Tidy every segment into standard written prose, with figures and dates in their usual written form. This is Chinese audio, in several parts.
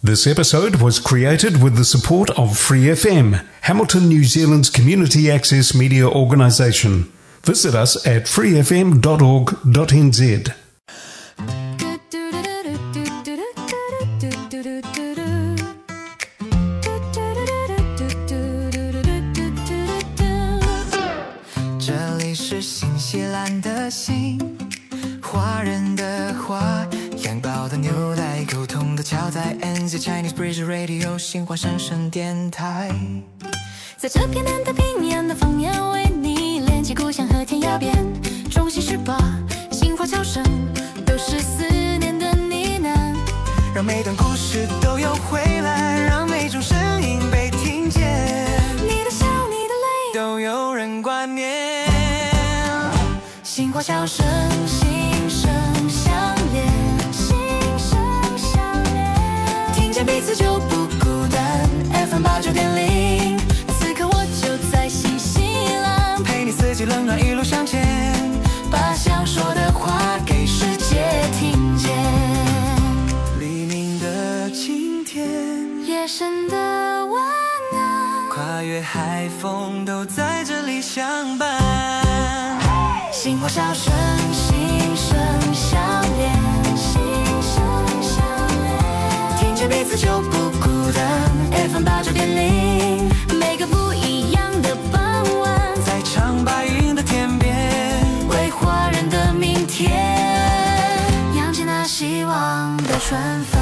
This episode was created with the support of Free FM, Hamilton, New Zealand's community access media organisation. Visit us at freefm.org.nz. 这里是新西兰的心，华人的话，养饱的牛奶，沟通的桥在 NZ Chinese Bridge Radio 新华声声电台。 在这片南太平洋的方言，为你连接故乡和天涯边，中西十八，新华侨生，都是思念的呢喃。 让每段故事都有回来，让每种声音被听见。 你的笑，你的泪， 都有人挂念。 新华侨生，心声相连，心声相连，听见彼此就不孤单。FM89.0，此刻我就在新西兰， 陪你四季冷暖一路向前， 把想说的话给世界听见。 黎明的晴天， 夜深的晚安， 跨越海风都在这里相伴。 新华侨生，心声相连，心声相连，听见彼此就不孤单。FM89.0，每个不一样的傍晚， 在长白云的天边， 为华人的明天扬起那希望的船帆。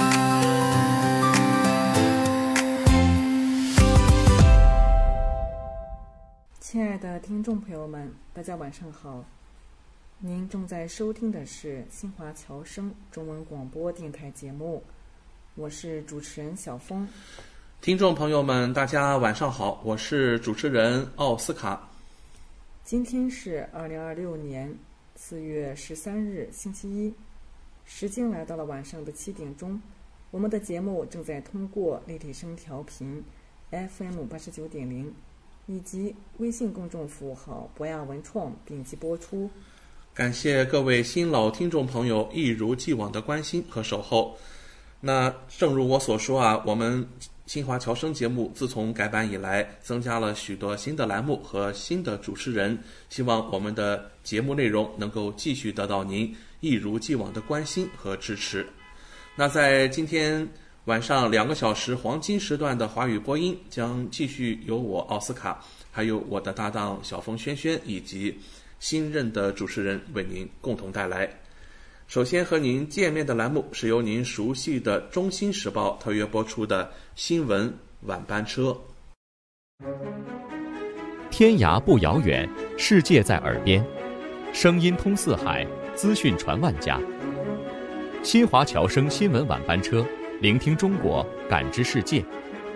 亲爱的听众朋友们，大家晚上好。您正在收听的是新华侨生中文广播电台节目，我是主持人小峰。 听众朋友们，大家晚上好，我是主持人奥斯卡。 今天是2026年4月13日星期一，时间来到了晚上的7点钟。我们的节目正在通过立体声调频 FM89.0以及微信公众服务号博雅文创并机播出。 感谢各位新老听众朋友一如既往的关心和守候。那正如我所说啊，我们新华侨生节目自从改版以来，增加了许多新的栏目和新的主持人，希望我们的节目内容能够继续得到您一如既往的关心和支持。那在今天晚上2个小时黄金时段的华语播音将继续由我奥斯卡，还有我的搭档小峰轩轩以及新任的主持人为您共同带来。首先和您见面的栏目是由您熟悉的中新时报特约播出的新闻晚班车。 天涯不遥远，世界在耳边，声音通四海，资讯传万家。新华侨生新闻晚班车，聆听中国，感知世界。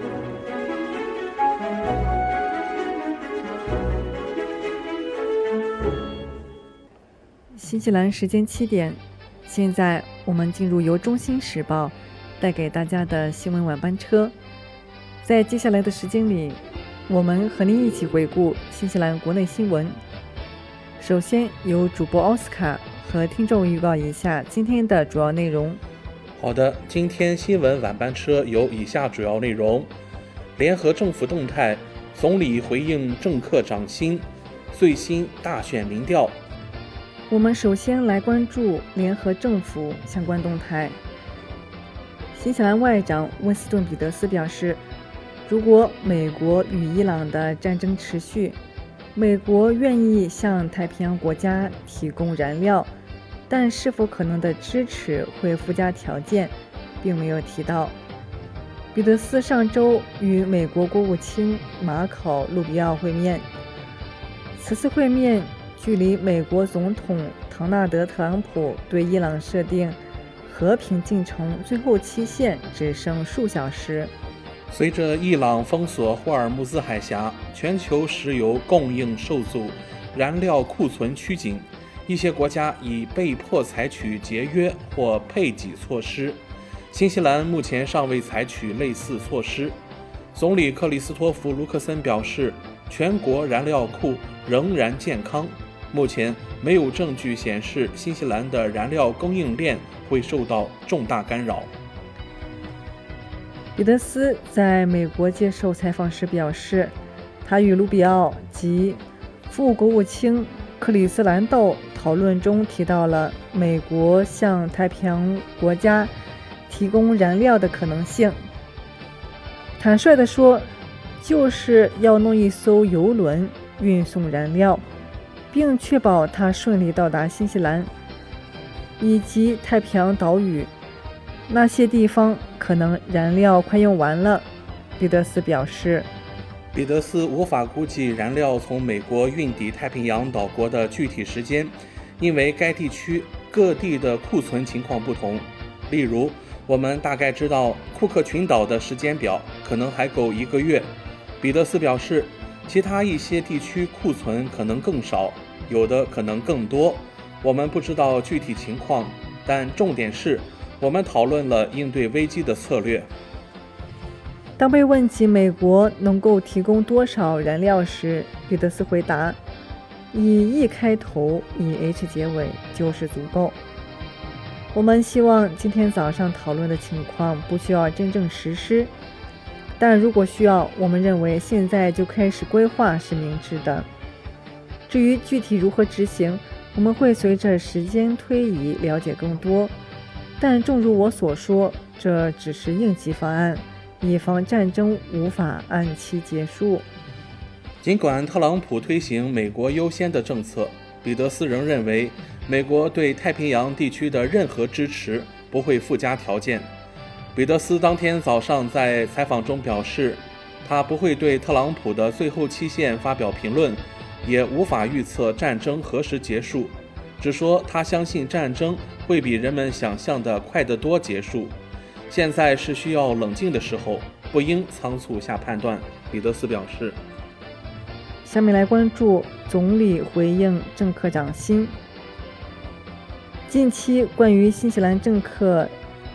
新西兰时间7点，现在我们进入由中新时报带给大家的新闻晚班车。在接下来的时间里，我们和您一起回顾新西兰国内新闻。首先由主播奥斯卡和听众预告一下今天的主要内容。 好的，今天新闻晚班车有以下主要内容：联合政府动态，总理回应政客涨薪，最新大选民调。 我们首先来关注联合政府相关动态。新西兰外长温斯顿·彼得斯表示，如果美国与伊朗的战争持续，美国愿意向太平洋国家提供燃料，但是否可能的支持会附加条件，并没有提到。彼得斯上周与美国国务卿马考·鲁比奥会面，此次会面距离美国总统唐纳德·特朗普对伊朗设定和平进程最后期限只剩数小时。 随着伊朗封锁霍尔木兹海峡，全球石油供应受阻，燃料库存趋紧，一些国家已被迫采取节约或配给措施。新西兰目前尚未采取类似措施。总理克里斯托弗·卢克森表示，全国燃料库仍然健康，目前没有证据显示新西兰的燃料供应链会受到重大干扰。 彼得斯在美国接受采访时表示，他与卢比奥及副国务卿克里斯兰道讨论中提到了美国向太平洋国家提供燃料的可能性。坦率地说，就是要弄一艘油轮运送燃料，并确保它顺利到达新西兰以及太平洋岛屿那些地方可能燃料快用完了。彼得斯表示， 彼得斯无法估计燃料从美国运抵太平洋岛国的具体时间，因为该地区各地的库存情况不同。例如，我们大概知道库克群岛的时间表可能还够1个月。彼得斯表示，其他一些地区库存可能更少，有的可能更多，我们不知道具体情况，但重点是我们讨论了应对危机的策略。 当被问及美国能够提供多少燃料时，彼得斯回答，以 E 开头，以 H 结尾就是足够。我们希望今天早上讨论的情况不需要真正实施，但如果需要，我们认为现在就开始规划是明智的。至于具体如何执行，我们会随着时间推移了解更多。但正如我所说，这只是应急方案，以防战争无法按期结束。 尽管特朗普推行美国优先的政策，彼得斯仍认为美国对太平洋地区的任何支持不会附加条件。彼得斯当天早上在采访中表示，他不会对特朗普的最后期限发表评论，也无法预测战争何时结束，只说他相信战争会比人们想象的快得多结束。现在是需要冷静的时候，不应仓促下判断，彼得斯表示。 下面来关注总理回应政客涨薪。近期关于新西兰政客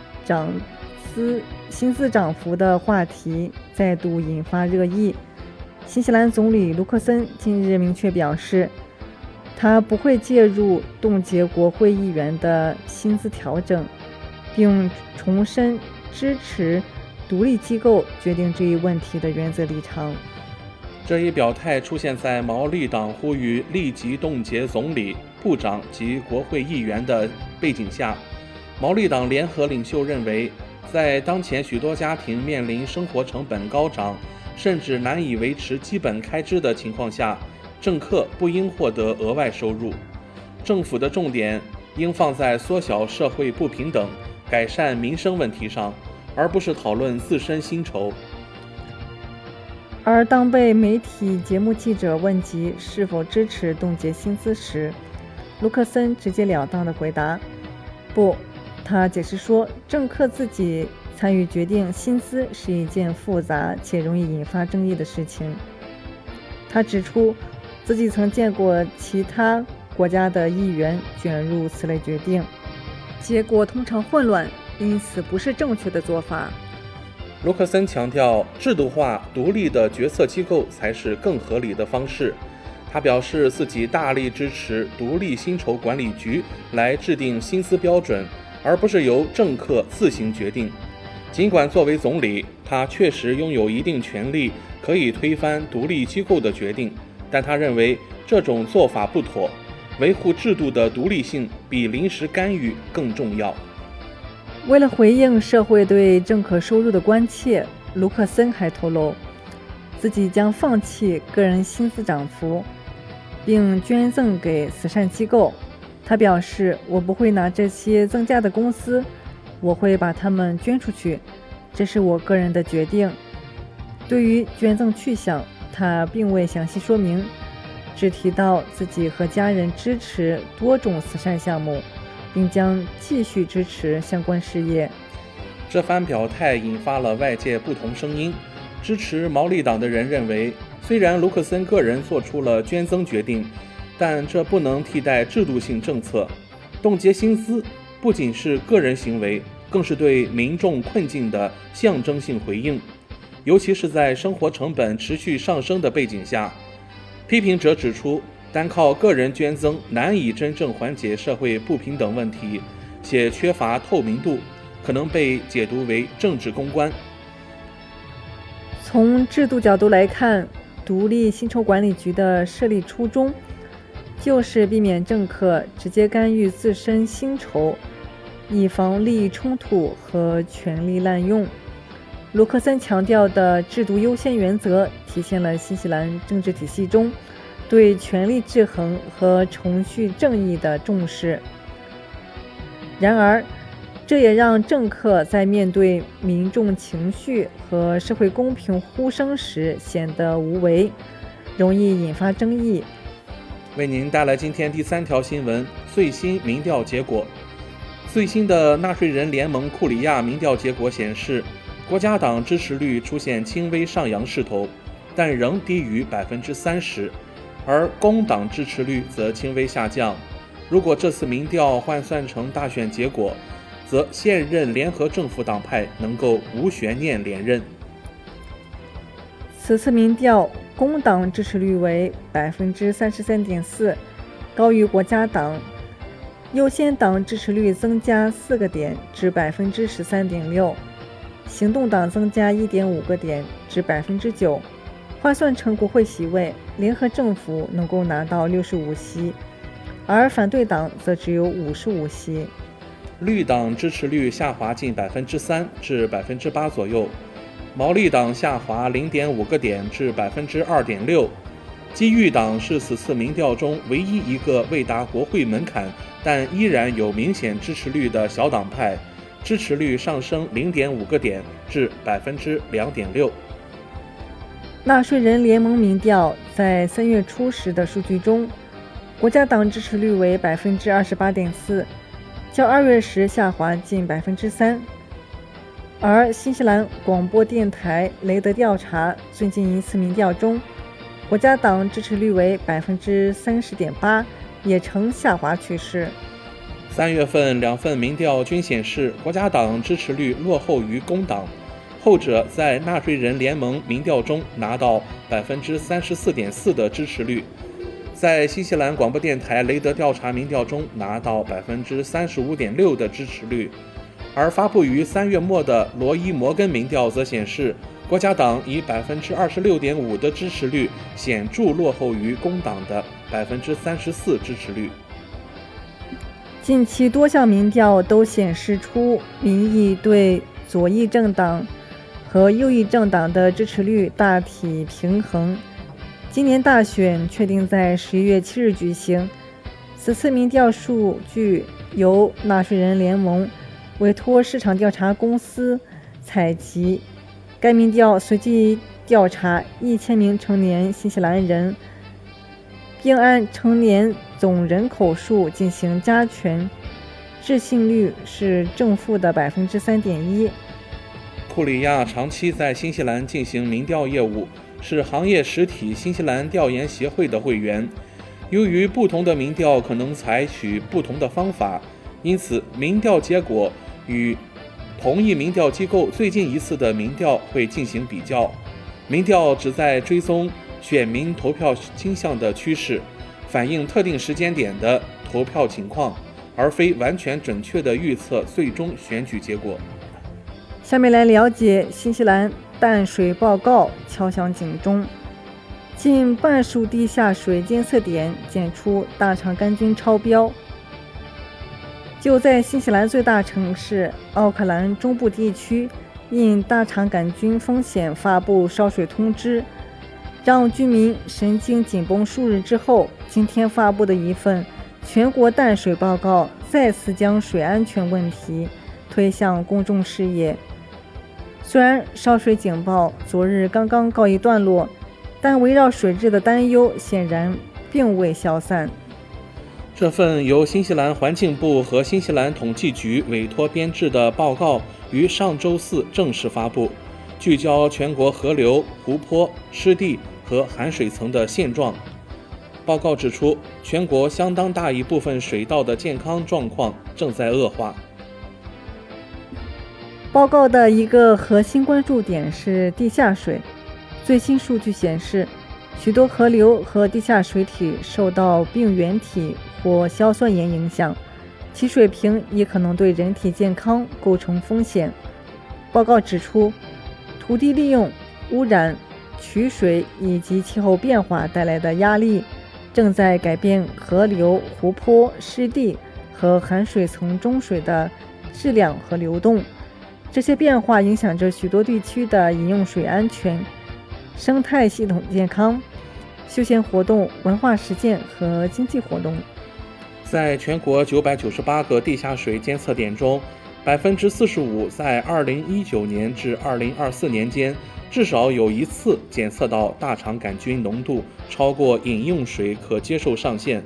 薪资涨幅的话题再度引发热议。新西兰总理卢克森近日明确表示，他不会介入冻结国会议员的薪资调整，并重申支持独立机构决定这一问题的原则立场。 这一表态出现在毛利党呼吁立即冻结总理、部长及国会议员的背景下。毛利党联合领袖认为，在当前许多家庭面临生活成本高涨，甚至难以维持基本开支的情况下，政客不应获得额外收入。政府的重点应放在缩小社会不平等、改善民生问题上，而不是讨论自身薪酬。 而当被媒体节目记者问及是否支持冻结薪资时，卢克森直截了当地回答，不。他解释说，政客自己参与决定薪资是一件复杂且容易引发争议的事情。他指出，自己曾见过其他国家的议员卷入此类决定，结果通常混乱，因此不是正确的做法。 卢克森强调，制度化、独立的决策机构才是更合理的方式。他表示自己大力支持独立薪酬管理局来制定薪资标准，而不是由政客自行决定。尽管作为总理，他确实拥有一定权力，可以推翻独立机构的决定，但他认为这种做法不妥，维护制度的独立性比临时干预更重要。 为了回应社会对政客收入的关切，卢克森还透露，自己将放弃个人薪资涨幅，并捐赠给慈善机构。他表示，我不会拿这些增加的工资，我会把它们捐出去，这是我个人的决定。对于捐赠去向，他并未详细说明，只提到自己和家人支持多种慈善项目，并将继续支持相关事业。 这番表态引发了外界不同声音。支持毛利党的人认为，虽然卢克森个人做出了捐赠决定，但这不能替代制度性政策。冻结薪资不仅是个人行为，更是对民众困境的象征性回应，尤其是在生活成本持续上升的背景下。批评者指出，单靠个人捐赠难以真正缓解社会不平等问题，且缺乏透明度，可能被解读为政治公关。 从制度角度来看，独立薪酬管理局的设立初衷就是避免政客直接干预自身薪酬，以防利益冲突和权力滥用。卢克森强调的制度优先原则体现了新西兰政治体系中对权力制衡和程序正义的重视。然而，这也让政客在面对民众情绪和社会公平呼声时显得无为，容易引发争议。 为您带来今天第3条新闻：最新民调结果。最新的纳税人联盟库里亚民调结果显示，国家党支持率出现轻微上扬势头，但仍低于30%，而工党支持率则轻微下降。如果这次民调换算成大选结果，则现任联合政府党派能够无悬念连任。 此次民调，工党支持率为33.4%，高于国家党。优先党支持率增加4个点至13.6%，行动党增加1.5个点至9%。换算成国会席位，联合政府能够拿到65席，而反对党则只有55席。 绿党支持率下滑近3%至8%左右，毛利党下滑0.5个点至2.6%。机遇党是此次民调中唯一一个未达国会门槛但依然有明显支持率的小党派，支持率上升0.5个点至2.6%。 纳税人联盟民调在3月初时的数据中，国家党支持率为28.4%，较2月时下滑近3%。而新西兰广播电台雷德调查最近一次民调中，国家党支持率为30.8%，也呈下滑趋势。 3月份2份民调均显示，国家党支持率落后于工党，后者在纳税人联盟民调中拿到34.4%的支持率，在新西兰广播电台雷德调查民调中拿到35.6%的支持率。而发布于3月末的罗伊摩根民调则显示，国家党以26.5%的支持率显著落后于工党的34%支持率。 近期多项民调都显示出民意对左翼政党和右翼政党的支持率大体平衡。今年大选确定在11月7日举行。此次民调数据由纳税人联盟委托市场调查公司采集，该民调随即调查1000名成年新西兰人，并按成年总人口数进行加权，置信率是正负的3.1%。 库里亚长期在新西兰进行民调业务，是行业实体新西兰调研协会的会员。由于不同的民调可能采取不同的方法，因此民调结果与同一民调机构最近一次的民调会进行比较。民调旨在追踪选民投票倾向的趋势，反映特定时间点的投票情况，而非完全准确地预测最终选举结果。 下面来了解新西兰淡水报告敲响警钟，近半数地下水监测点检出大肠杆菌超标。就在新西兰最大城市奥克兰中部地区，因大肠杆菌风险发布烧水通知，让居民神经紧绷数日之后，今天发布的一份全国淡水报告再次将水安全问题推向公众视野。虽然烧水警报昨日刚刚告一段落，但围绕水质的担忧显然并未消散。 这份由新西兰环境部和新西兰统计局委托编制的报告于上周四正式发布，聚焦全国河流、湖泊、湿地和含水层的现状。报告指出，全国相当大一部分水道的健康状况正在恶化。 报告的一个核心关注点是地下水。最新数据显示，许多河流和地下水体受到病原体或硝酸盐影响，其水平也可能对人体健康构成风险。报告指出，土地利用污染、取水以及气候变化带来的压力，正在改变河流、湖泊、湿地和含水层中水的质量和流动。这些变化影响着许多地区的饮用水安全、生态系统健康、休闲活动、文化实践和经济活动。 在全国998个地下水监测点中，45%在2019年至2024年间至少有一次检测到大肠杆菌浓度超过饮用水可接受上限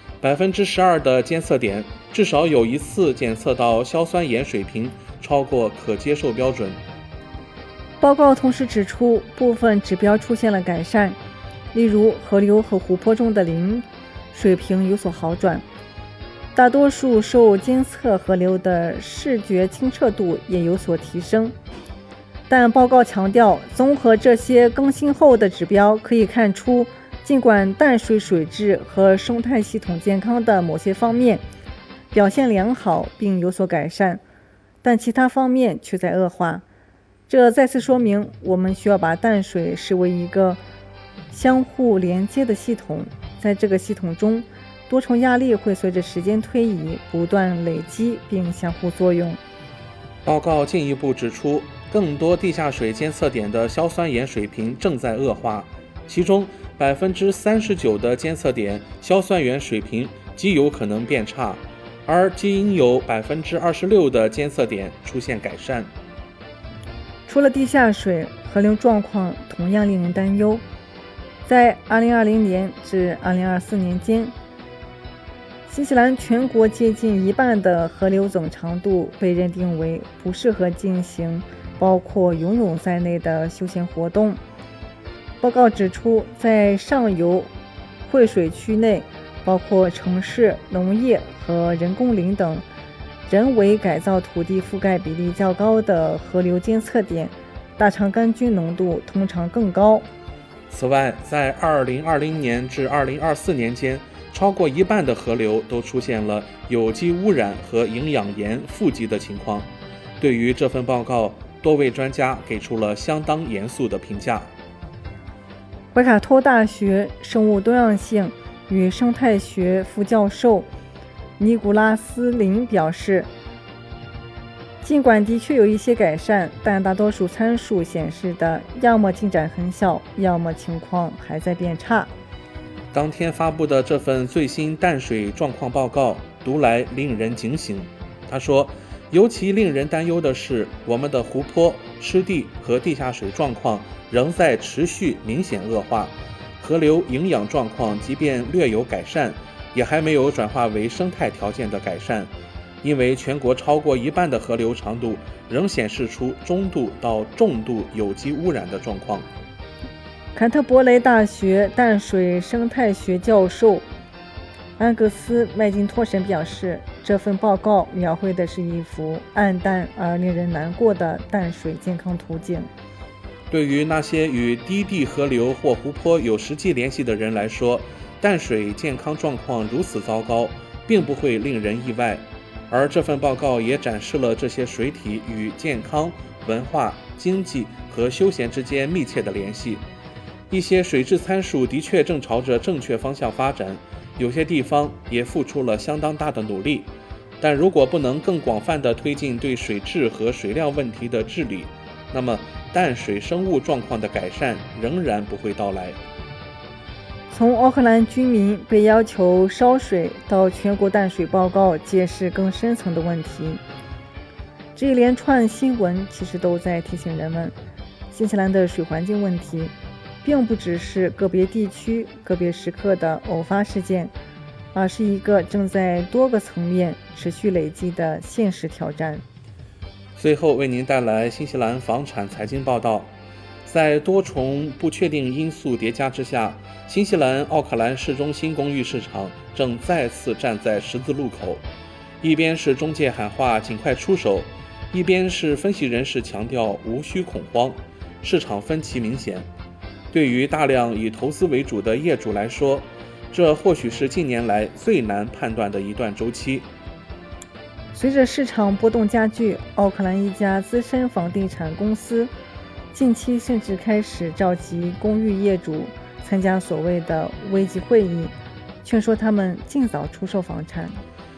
，12%的监测点至少有一次检测到硝酸盐水平超过可接受标准。 报告同时指出，部分指标出现了改善，例如河流和湖泊中的磷水平有所好转，大多数受监测河流的视觉清澈度也有所提升。但报告强调，综合这些更新后的指标，可以看出，尽管淡水水质和生态系统健康的某些方面表现良好并有所改善，但其他方面却在恶化。这再次说明，我们需要把淡水视为一个相互连接的系统，在这个系统中，多重压力会随着时间推移不断累积并相互作用。 报告进一步指出，更多地下水监测点的硝酸盐水平正在恶化，其中39%的监测点硝酸盐水平极有可能变差，而仅有26%的监测点出现改善。 除了地下水，河流状况同样令人担忧。在2020年至2024年间，新西兰全国接近一半的河流总长度被认定为不适合进行包括游泳在内的休闲活动。报告指出，在上游汇水区内，包括城市、农业和人工林等人为改造土地覆盖比例较高的河流监测点，大肠杆菌浓度通常更高。 此外，在2020年至2024年间，超过一半的河流都出现了有机污染和营养盐富集的情况。对于这份报告，多位专家给出了相当严肃的评价。 怀卡托大学生物多样性与生态学副教授尼古拉斯林表示，尽管的确有一些改善，但大多数参数显示的要么进展很小，要么情况还在变差。 当天发布的这份最新淡水状况报告读来令人警醒。他说，尤其令人担忧的是，我们的湖泊、湿地和地下水状况仍在持续明显恶化，河流营养状况即便略有改善，也还没有转化为生态条件的改善，因为全国超过一半的河流长度仍显示出中度到重度有机污染的状况。 坎特伯雷大学淡水生态学教授安格斯·麦金托什表示，这份报告描绘的是一幅暗淡而令人难过的淡水健康图景。 对于那些与低地河流或湖泊有实际联系的人来说，淡水健康状况如此糟糕，并不会令人意外。而这份报告也展示了这些水体与健康、文化、经济和休闲之间密切的联系。一些水质参数的确正朝着正确方向发展，有些地方也付出了相当大的努力，但如果不能更广泛地推进对水质和水量问题的治理，那么淡水生物状况的改善仍然不会到来。 从奥克兰居民被要求烧水到全国淡水报告揭示更深层的问题，这一连串新闻其实都在提醒人们，新西兰的水环境问题并不只是个别地区、个别时刻的偶发事件，而是一个正在多个层面持续累积的现实挑战。 最后为您带来新西兰房产财经报道。在多重不确定因素叠加之下，新西兰奥克兰市中心公寓市场正再次站在十字路口，一边是中介喊话尽快出手，一边是分析人士强调无需恐慌，市场分歧明显。对于大量以投资为主的业主来说，这或许是近年来最难判断的一段周期。 随着市场波动加剧，奥克兰一家资深房地产公司近期甚至开始召集公寓业主参加所谓的危机会议，劝说他们尽早出售房产。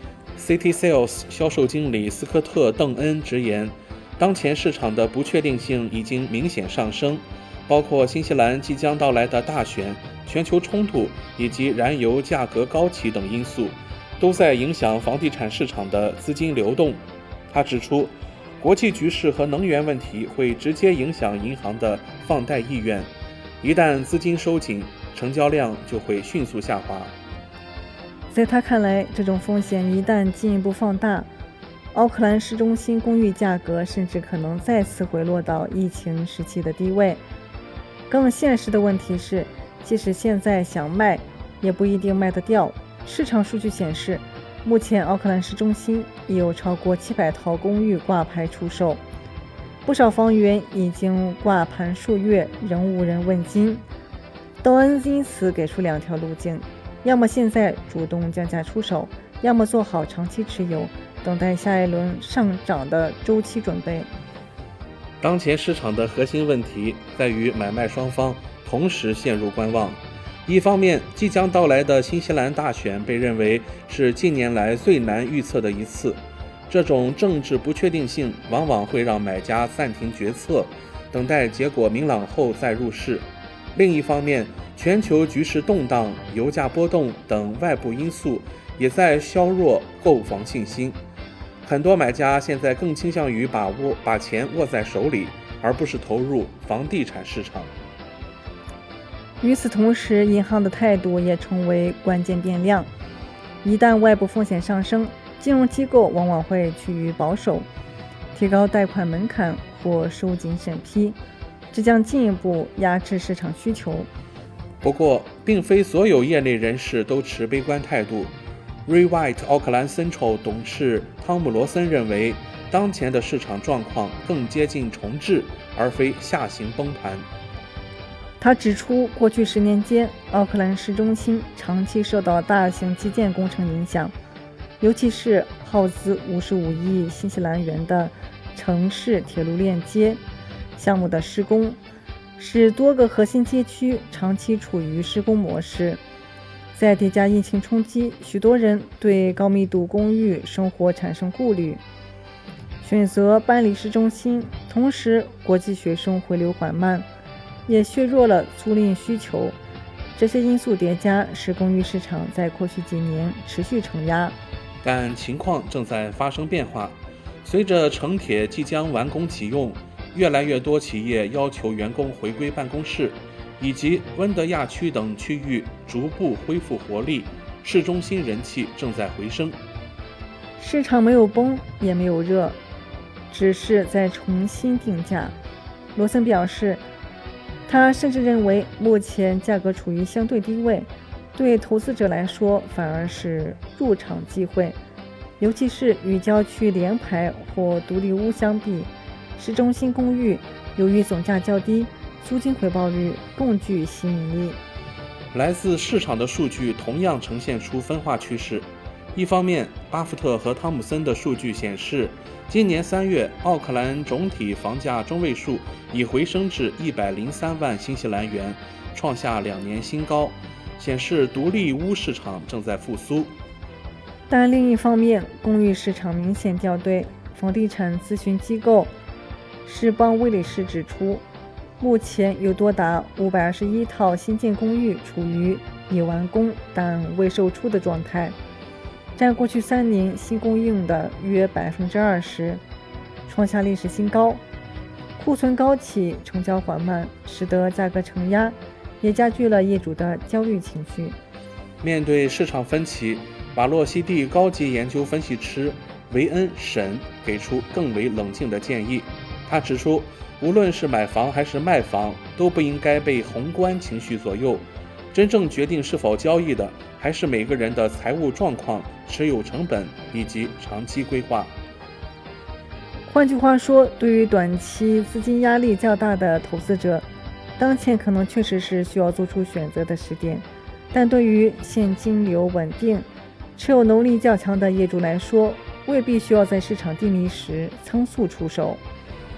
City Sales 销售经理斯科特·邓恩直言，当前市场的不确定性已经明显上升，包括新西兰即将到来的大选、全球冲突以及燃油价格高企等因素，都在影响房地产市场的资金流动。他指出，国际局势和能源问题会直接影响银行的放贷意愿，一旦资金收紧，成交量就会迅速下滑。 在他看来，这种风险一旦进一步放大，奥克兰市中心公寓价格甚至可能再次回落到疫情时期的低位。更现实的问题是，即使现在想卖，也不一定卖得掉。市场数据显示，目前奥克兰市中心已有超过700套公寓挂牌出售，不少房源已经挂盘数月，仍无人问津。邓恩因此给出2条路径：要么现在主动降价出手，要么做好长期持有，等待下一轮上涨的周期准备。 当前市场的核心问题在于买卖双方同时陷入观望。一方面，即将到来的新西兰大选被认为是近年来最难预测的一次，这种政治不确定性往往会让买家暂停决策，等待结果明朗后再入市。另一方面，全球局势动荡、油价波动等外部因素也在削弱购房信心。很多买家现在更倾向于把钱握在手里，而不是投入房地产市场。 与此同时，银行的态度也成为关键变量。一旦外部风险上升，金融机构往往会趋于保守，提高贷款门槛或收紧审批，这将进一步压制市场需求。 不过，并非所有业内人士都持悲观态度。Rewrite 奥克兰 Central 董事汤姆·罗森认为，当前的市场状况更接近重置，而非下行崩盘。 他指出，过去10年间，奥克兰市中心长期受到大型基建工程影响，尤其是耗资55亿新西兰元的城市铁路链接项目的施工，使多个核心街区长期处于施工模式。再叠加疫情冲击，许多人对高密度公寓生活产生顾虑，选择搬离市中心。同时，国际学生回流缓慢，也削弱了租赁需求。这些因素叠加，使公寓市场在过去几年持续承压。 但情况正在发生变化，随着城铁即将完工启用，越来越多企业要求员工回归办公室，以及温德亚区等区域逐步恢复活力，市中心人气正在回升。 市场没有崩也没有热，只是在重新定价。罗森表示，他甚至认为目前价格处于相对低位，对投资者来说反而是入场机会，尤其是与郊区联排或独立屋相比，市中心公寓由于总价较低，租金回报率更具吸引力。 来自市场的数据同样呈现出分化趋势。一方面，巴福特和汤姆森的数据显示，今年3月，奥克兰总体房价中位数已回升至103万新西兰元，创下2年新高，显示独立屋市场正在复苏。 但另一方面，公寓市场明显掉队。房地产咨询机构世邦威利士指出，目前有多达521套新建公寓处于已完工但未售出的状态，占过去3年新供应的约20%，创下历史新高。库存高企，成交缓慢，使得价格承压，也加剧了业主的焦虑情绪。 面对市场分歧，瓦洛西蒂高级研究分析师维恩·沈给出更为冷静的建议。他指出，无论是买房还是卖房，都不应该被宏观情绪左右，真正决定是否交易的还是每个人的财务状况、持有成本以及长期规划。 换句话说，对于短期资金压力较大的投资者，当前可能确实是需要做出选择的时点，但对于现金流稳定、持有能力较强的业主来说，未必需要在市场低迷时仓促出手。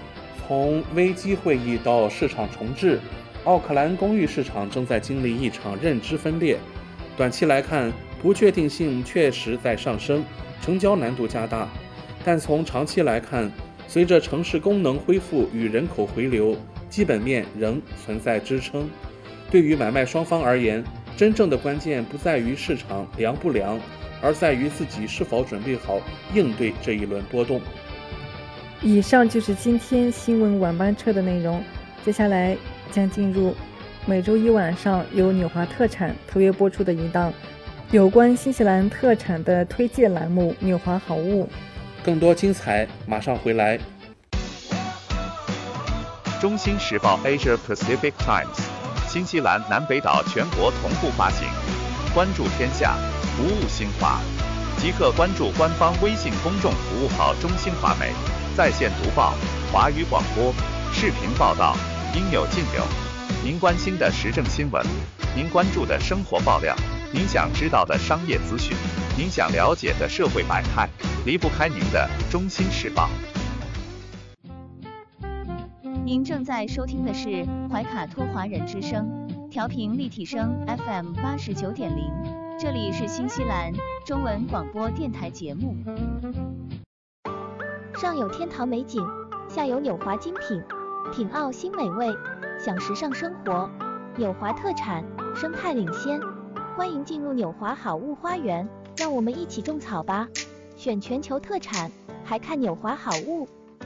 从危机会议到市场重置，奥克兰公寓市场正在经历一场认知分裂。短期来看，不确定性确实在上升，成交难度加大。但从长期来看，随着城市功能恢复与人口回流，基本面仍存在支撑。对于买卖双方而言，真正的关键不在于市场凉不凉，而在于自己是否准备好应对这一轮波动。 以上就是今天新闻晚班车的内容，接下来将进入每周一晚上由纽华特产特约播出的一档有关新西兰特产的推荐栏目《纽华好物》。 更多精彩马上回来。 中新时报 Asia Pacific Times， 新西兰南北岛全国同步发行。关注天下，服务新华，即刻关注官方微信公众服务号中新华媒，在线读报、华语广播、视频报道，应有尽有。您关心的时政新闻，您关注的生活爆料，您想知道的商业资讯，您想了解的社会百态，离不开您的中新时报。 您正在收听的是怀卡托华人之声，调频立体声 FM 89.0，这里是新西兰中文广播电台节目。 上有天堂美景，下有纽华精品，品澳新美味，享时尚生活。纽华特产，生态领先，欢迎进入纽华好物花园，让我们一起种草吧！选全球特产，还看纽华好物。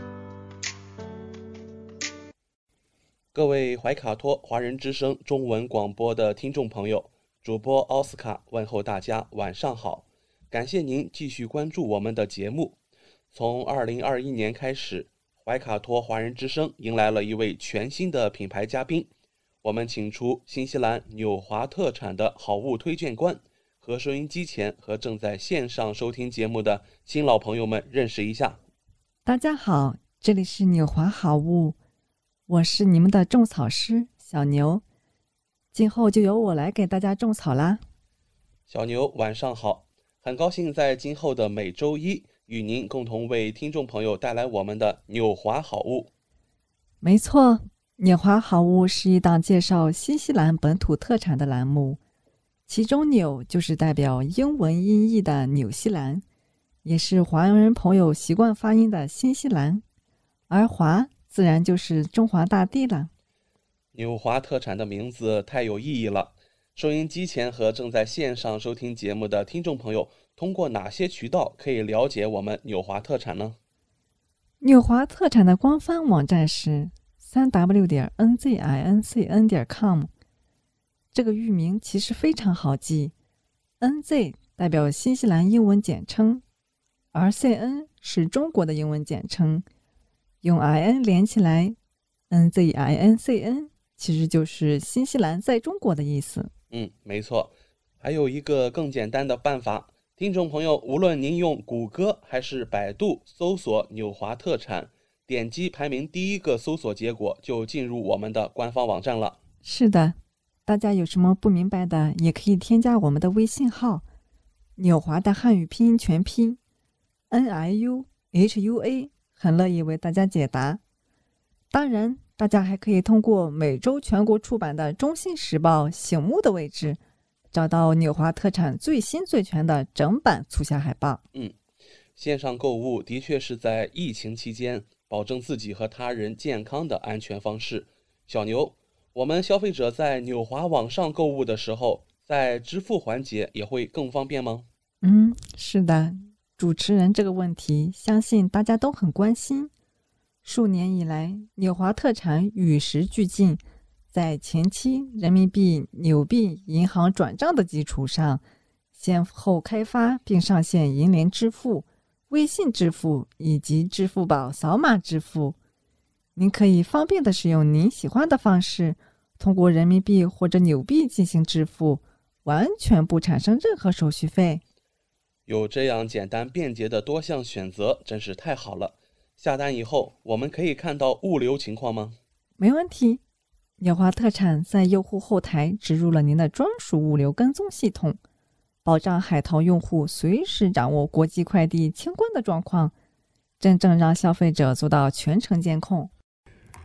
各位怀卡托华人之声中文广播的听众朋友，主播奥斯卡问候大家晚上好，感谢您继续关注我们的节目。从2021年开始，怀卡托华人之声迎来了一位全新的品牌嘉宾，我们请出新西兰纽华特产的好物推荐官，和收音机前和正在线上收听节目的新老朋友们认识一下。 大家好，这里是纽华好物，我是你们的种草师小牛，今后就由我来给大家种草啦。 小牛晚上好，很高兴在今后的每周一与您共同为听众朋友带来我们的纽华好物。 没错，纽华好物是一档介绍新西兰本土特产的栏目，其中纽就是代表英文音译的纽西兰，也是华人朋友习惯发音的新西兰，而华自然就是中华大地了。 纽华特产的名字太有意义了，收音机前和正在线上收听节目的听众朋友，通过哪些渠道可以了解我们纽华特产呢？ 纽华特产的官方网站是 3w.nzincn.com， 这个域名其实非常好记， NZ 代表新西兰英文简称，而 CN 是中国的英文简称，用 IN 连起来 NZINCN 其实就是新西兰在中国的意思。 没错，还有一个更简单的办法，听众朋友，无论您用谷歌还是百度搜索纽华特产，点击排名第一个搜索结果就进入我们的官方网站了。 是的，大家有什么不明白的也可以添加我们的微信号，纽华的汉语拼音全拼 NIUHUA， 很乐意为大家解答。当然大家还可以通过每周全国出版的中新时报醒目的位置，找到纽华特产最新最全的整版促销海报。 线上购物的确是在疫情期间保证自己和他人健康的安全方式。小牛，我们消费者在纽华网上购物的时候，在支付环节也会更方便吗？ 是的，主持人这个问题相信大家都很关心。数年以来，纽华特产与时俱进，在前期人民币、纽币银行转账的基础上，先后开发并上线银联支付、微信支付以及支付宝扫码支付。您可以方便地使用您喜欢的方式，通过人民币或者纽币进行支付，完全不产生任何手续费。 有这样简单便捷的多项选择，真是太好了。下单以后，我们可以看到物流情况吗？ 没问题。纽华特产在用户后台植入了您的专属物流跟踪系统，保障海淘用户随时掌握国际快递清关的状况，真正让消费者做到全程监控。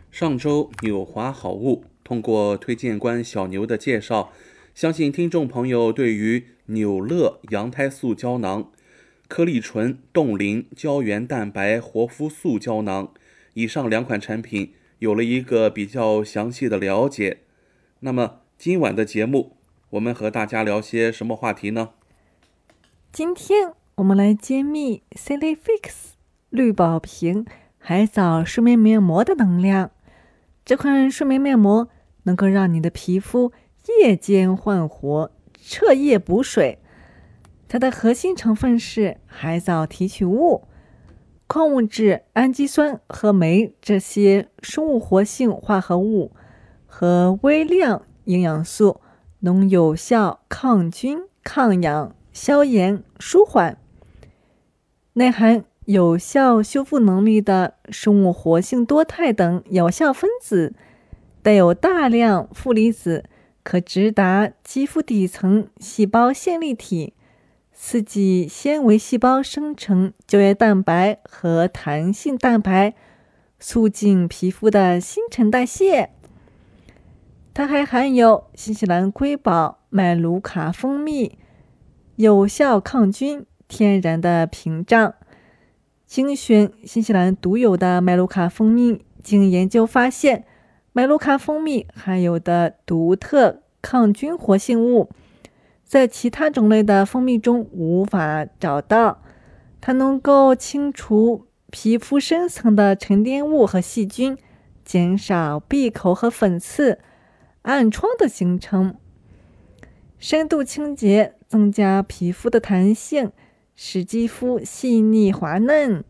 上周纽华好物通过推荐官小牛的介绍，相信听众朋友对于纽乐羊胎素胶囊、颗粒醇冻龄胶原蛋白活肤素胶囊以上2款产品有了一个比较详细的了解。那么今晚的节目我们和大家聊些什么话题呢？ 今天我们来揭秘 Celifix 绿宝瓶海藻睡眠面膜的能量。这款睡眠面膜能够让你的皮肤夜间焕活，彻夜补水。它的核心成分是海藻提取物、矿物质、氨基酸和酶这些生物活性化合物和微量营养素，能有效抗菌、抗氧、消炎、舒缓。内含有效修复能力的生物活性多肽等有效分子，带有大量负离子，可直达肌肤底层细胞线粒体，刺激纤维细胞生成胶原蛋白和弹性蛋白，促进皮肤的新陈代谢。它还含有新西兰瑰宝麦卢卡蜂蜜，有效抗菌，天然的屏障。精选新西兰独有的麦卢卡蜂蜜，经研究发现，麦卢卡蜂蜜含有的独特抗菌活性物，在其他种类的蜂蜜中无法找到。它能够清除皮肤深层的沉淀物和细菌，减少闭口和粉刺、暗疮的形成，深度清洁，增加皮肤的弹性，使肌肤细腻滑嫩，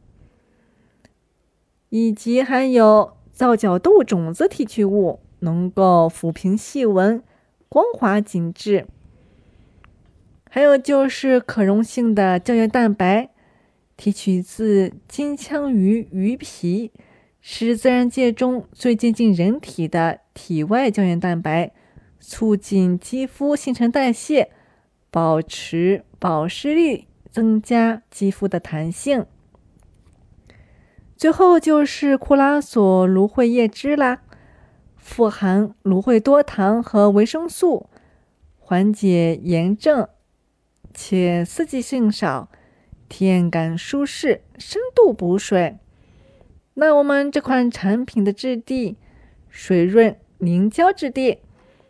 以及含有皂角豆种子提取物，能够抚平细纹，光滑紧致。还有就是可溶性的胶原蛋白，提取自金枪鱼鱼皮，是自然界中最接近人体的体外胶原蛋白，促进肌肤新陈代谢，保持保湿力，增加肌肤的弹性。最后就是库拉索芦荟叶汁啦，富含芦荟多糖和维生素，缓解炎症，且刺激性少，体验感舒适，深度补水。那我们这款产品的质地水润凝胶质地，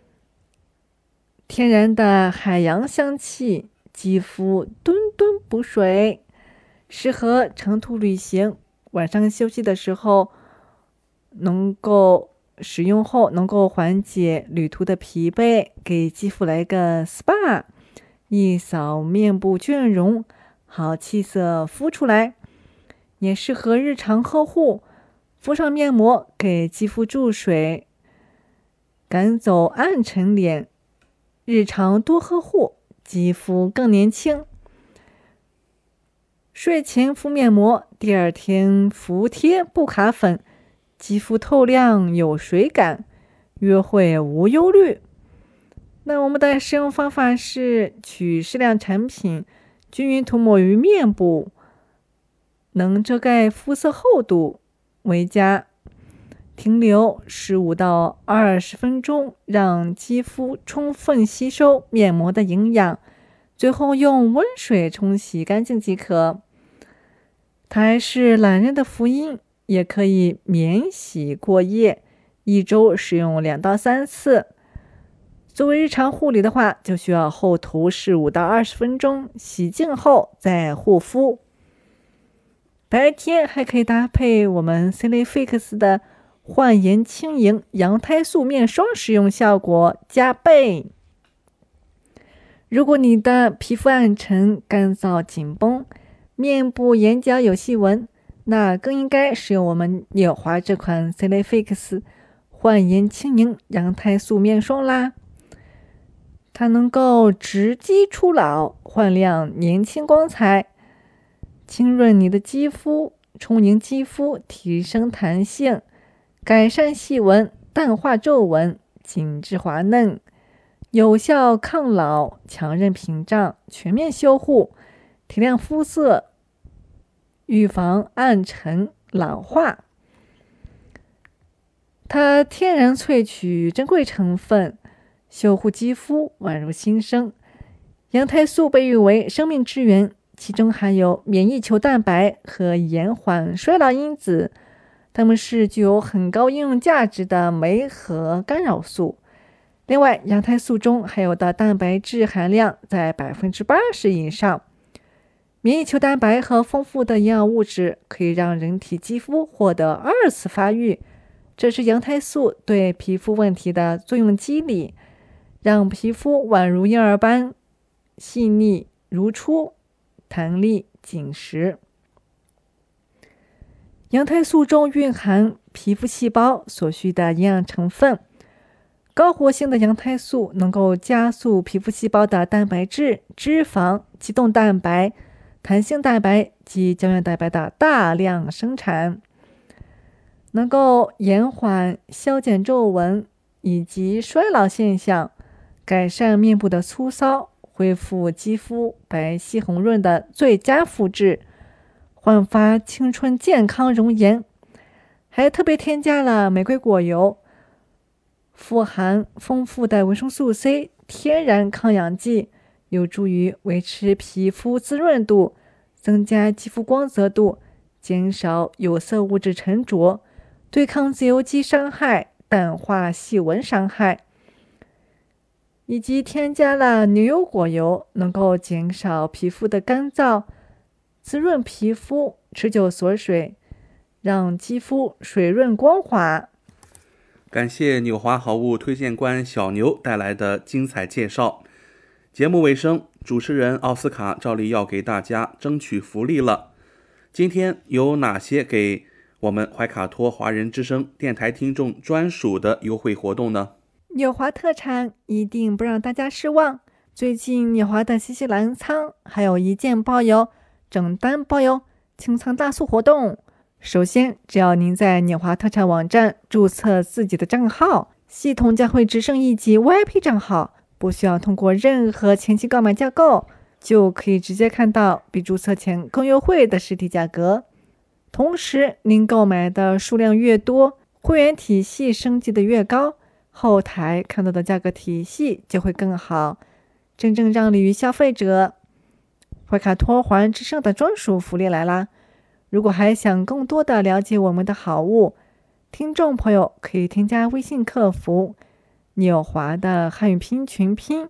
天然的海洋香气，肌肤吨吨补水，适合长途旅行，晚上休息的时候能够使用后能够缓解旅途的疲惫，给肌肤来个 SPA， 一扫面部倦容，好气色敷出来。也适合日常呵护，敷上面膜给肌肤注水，赶走暗沉脸，日常多呵护，肌肤更年轻。睡前敷面膜，第二天服贴不卡粉，肌肤透亮有水感，约会无忧虑。那我们的使用方法是取适量产品均匀涂抹于面部，能遮盖肤色厚度为佳，停留15到20分钟，让肌肤充分吸收面膜的营养，最后用温水冲洗干净即可。它还是懒人的福音，也可以免洗过夜，1周使用2到3次。作为日常护理的话，就需要后涂15到20分钟，洗净后再护肤。白天还可以搭配我们 Celifix 的焕颜轻盈羊胎素面霜，使用效果加倍。如果你的皮肤暗沉、干燥、紧绷，面部眼角有细纹，那更应该使用我们纽华这款 Celifix 焕颜轻盈羊胎素面霜啦。它能够直击初老，焕亮年轻光彩，清润你的肌肤，充盈肌肤，提升弹性，改善细纹，淡化皱纹，紧致滑嫩，有效抗老，强韧屏障，全面修护，提亮肤色，预防暗沉老化。 它天然萃取珍贵成分，修护肌肤宛如新生。羊胎素被誉为生命之源，其中含有免疫球蛋白和延缓衰老因子，它们是具有很高应用价值的酶和干扰素。另外，羊胎素中含有的蛋白质含量在 80% 以上。免疫球蛋白和丰富的营养物质可以让人体肌肤获得2次发育，这是羊胎素对皮肤问题的作用机理，让皮肤宛如婴儿般细腻如初，弹力紧实。羊胎素中蕴含皮肤细胞所需的营养成分，高活性的羊胎素能够加速皮肤细胞的蛋白质、脂肪、肌动蛋白、弹性蛋白及胶原蛋白的大量生产，能够延缓消减皱纹以及衰老现象，改善面部的粗糙，恢复肌肤白皙红润的最佳肤质，焕发青春健康容颜。还特别添加了玫瑰果油，富含丰富的维生素 C 天然抗氧剂，有助于维持皮肤滋润度，增加肌肤光泽度，减少有色物质沉着，对抗自由基伤害，淡化细纹伤害。以及添加了牛油果油，能够减少皮肤的干燥，滋润皮肤，持久锁水，让肌肤水润光滑。 感谢纽华好物推荐官小牛带来的精彩介绍。节目尾声，主持人奥斯卡照例要给大家争取福利了。今天有哪些给我们怀卡托华人之声电台听众专属的优惠活动呢？ 纽华特产一定不让大家失望。最近纽华的新西兰仓还有1件包邮、整单包邮清仓大促活动。首先，只要您在纽华特产网站注册自己的账号，系统将会直升1级 VIP 账号，不需要通过任何前期购买架构，就可以直接看到比注册前更优惠的实体价格。同时，您购买的数量越多，会员体系升级的越高，后台看到的价格体系就会更好，真正让利于消费者。怀卡托华人之声的专属福利来啦！如果还想更多的了解我们的好物，听众朋友可以添加微信客服纽华的汉语拼音全拼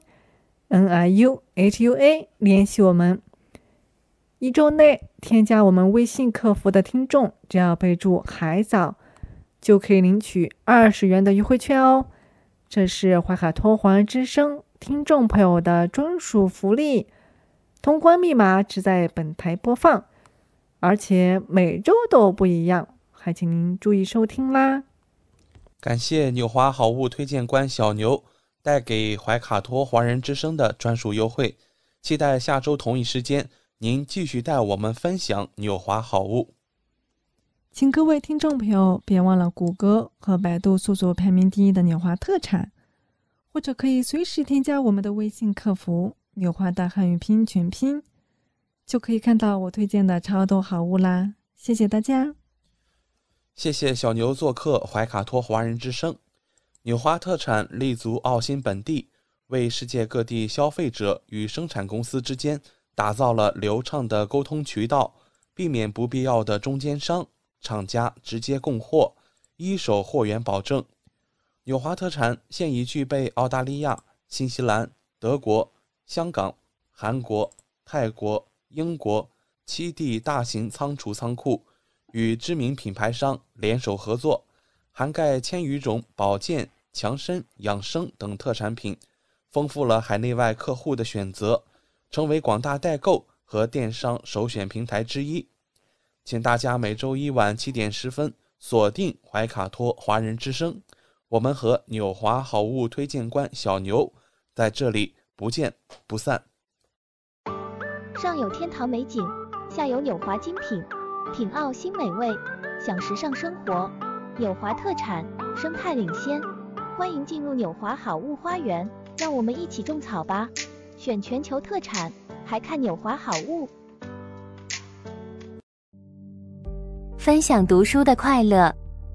NIUHUA 联系我们。1周内添加我们微信客服的听众，只要备注海藻，就可以领取20元的优惠券哦。这是怀卡托华人之声听众朋友的专属福利，通关密码只在本台播放，而且每周都不一样，还请您注意收听啦。 感谢纽华好物推荐官小牛带给怀卡托华人之声的专属优惠，期待下周同一时间您继续带我们分享纽华好物。 请各位听众朋友别忘了谷歌和百度搜索排名第1的纽华特产，或者可以随时添加我们的微信客服纽华的汉语拼音全拼，就可以看到我推荐的超多好物啦。谢谢大家。 谢谢小牛做客怀卡托华人之声。纽华特产立足澳新本地，为世界各地消费者与生产公司之间打造了流畅的沟通渠道，避免不必要的中间商，厂家直接供货，一手货源保证。纽华特产现已具备澳大利亚、新西兰、德国、香港、韩国、泰国、英国7地大型仓储仓库，与知名品牌商联手合作，涵盖1000余种保健、强身、养生等特产品，丰富了海内外客户的选择，成为广大代购和电商首选平台之一。请大家每周一晚7点10分锁定怀卡托华人之声，我们和纽华好物推荐官小牛在这里不见不散。 上有天堂美景，下有纽华精品，品澳新美味，享时尚生活。纽华特产，生态领先，欢迎进入纽华好物花园，让我们一起种草吧！选全球特产，还看纽华好物。 分享读书的快乐。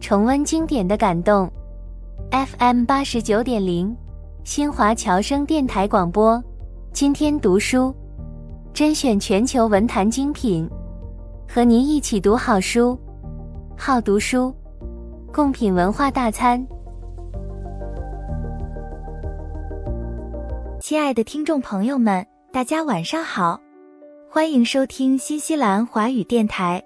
重温经典的感动。FM 89.0，新华侨生电台广播，今天读书，甄选全球文坛精品，和您一起读好书，好读书，共品文化大餐。 亲爱的听众朋友们，大家晚上好，欢迎收听新西兰华语电台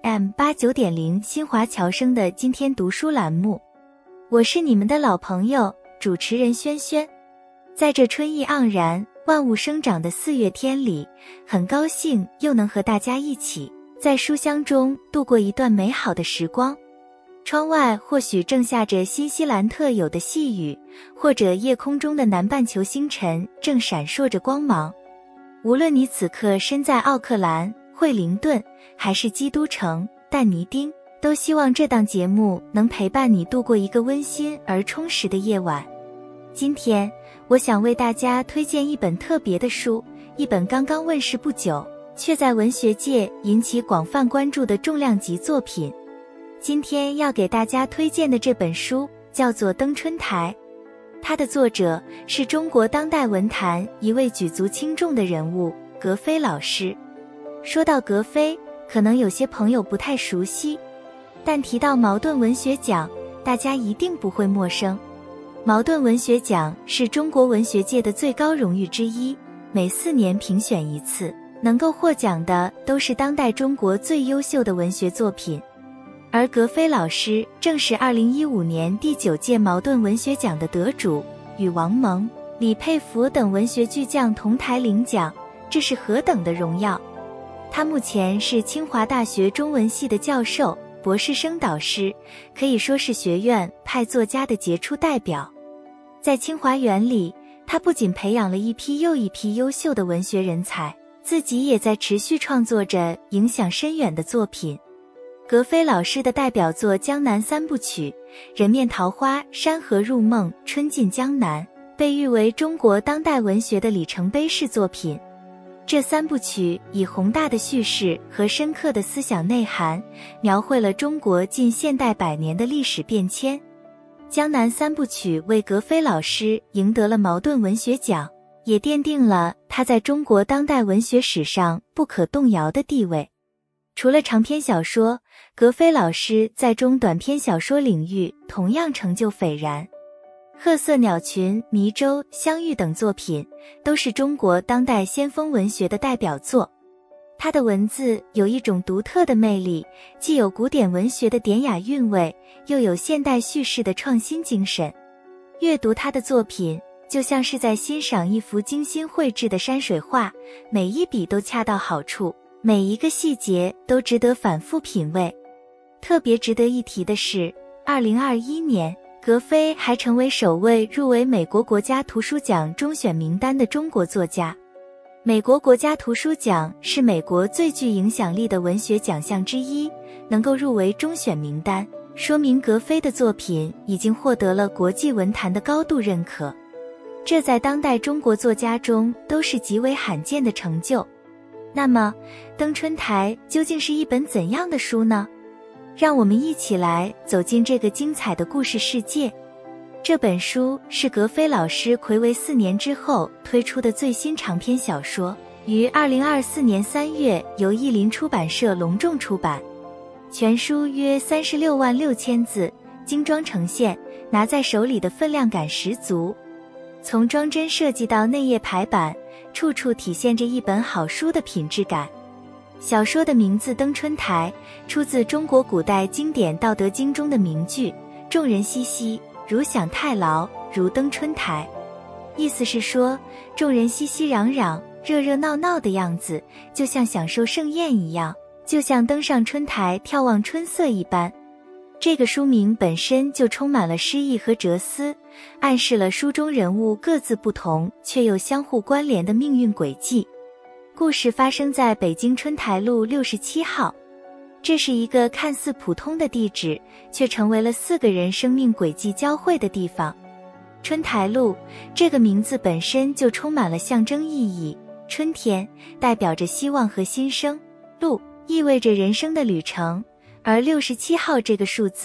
M89.0 新华侨生的今天读书栏目，我是你们的老朋友主持人萱萱。在这春意盎然、万物生长的4月天里，很高兴又能和大家一起在书香中度过一段美好的时光。窗外或许正下着新西兰特有的细雨，或者夜空中的南半球星辰正闪烁着光芒。无论你此刻身在奥克兰、惠灵顿，还是基督城、但尼丁，都希望这档节目能陪伴你度过一个温馨而充实的夜晚。今天，我想为大家推荐一本特别的书，一本刚刚问世不久，却在文学界引起广泛关注的重量级作品。今天要给大家推荐的这本书叫做《登春台》，它的作者是中国当代文坛一位举足轻重的人物格非老师。说到格非，可能有些朋友不太熟悉，但提到茅盾文学奖，大家一定不会陌生。茅盾文学奖是中国文学界的最高荣誉之一，每4年评选一次，能够获奖的都是当代中国最优秀的文学作品。而格非老师正是2015年第9届茅盾文学奖的得主，与王蒙、李佩孚等文学巨匠同台领奖，这是何等的荣耀！他目前是清华大学中文系的教授、博士生导师，可以说是学院派作家的杰出代表。在清华园里，他不仅培养了一批又一批优秀的文学人才，自己也在持续创作着影响深远的作品。格非老师的代表作《江南3部曲》《人面桃花》《山河入梦》《春尽江南》被誉为中国当代文学的里程碑式作品。这3部曲以宏大的叙事和深刻的思想内涵，描绘了中国近现代100年的历史变迁。江南3部曲为格非老师赢得了茅盾文学奖，也奠定了他在中国当代文学史上不可动摇的地位。除了长篇小说，格非老师在中短篇小说领域同样成就斐然。褐色鸟群、迷舟、相遇等作品都是中国当代先锋文学的代表作。他的文字有一种独特的魅力，既有古典文学的典雅韵味，又有现代叙事的创新精神。阅读他的作品，就像是在欣赏一幅精心绘制的山水画，每一笔都恰到好处，每一个细节都值得反复品味。特别值得一提的是，2021年，格非还成为首位入围美国国家图书奖中选名单的中国作家。美国国家图书奖是美国最具影响力的文学奖项之一，能够入围中选名单，说明格非的作品已经获得了国际文坛的高度认可。这在当代中国作家中都是极为罕见的成就。那么，《登春台》究竟是一本怎样的书呢？让我们一起来走进这个精彩的故事世界。这本书是格非老师睽违4年之后推出的最新长篇小说，于2024年3月由译林出版社隆重出版。全书约36万6千字，精装呈现，拿在手里的分量感十足。从装帧设计到内页排版，处处体现着一本好书的品质感。小说的名字《登春台》出自中国古代经典《道德经》中的名句：“众人熙熙，如享太牢，如登春台。”意思是说，众人熙熙攘攘、热热闹闹的样子，就像享受盛宴一样，就像登上春台眺望春色一般。这个书名本身就充满了诗意和哲思，暗示了书中人物各自不同却又相互关联的命运轨迹。故事发生在北京春台路67号，这是一个看似普通的地址，却成为了4个人生命轨迹交汇的地方。春台路这个名字本身就充满了象征意义，春天代表着希望和新生，路意味着人生的旅程，而67号这个数字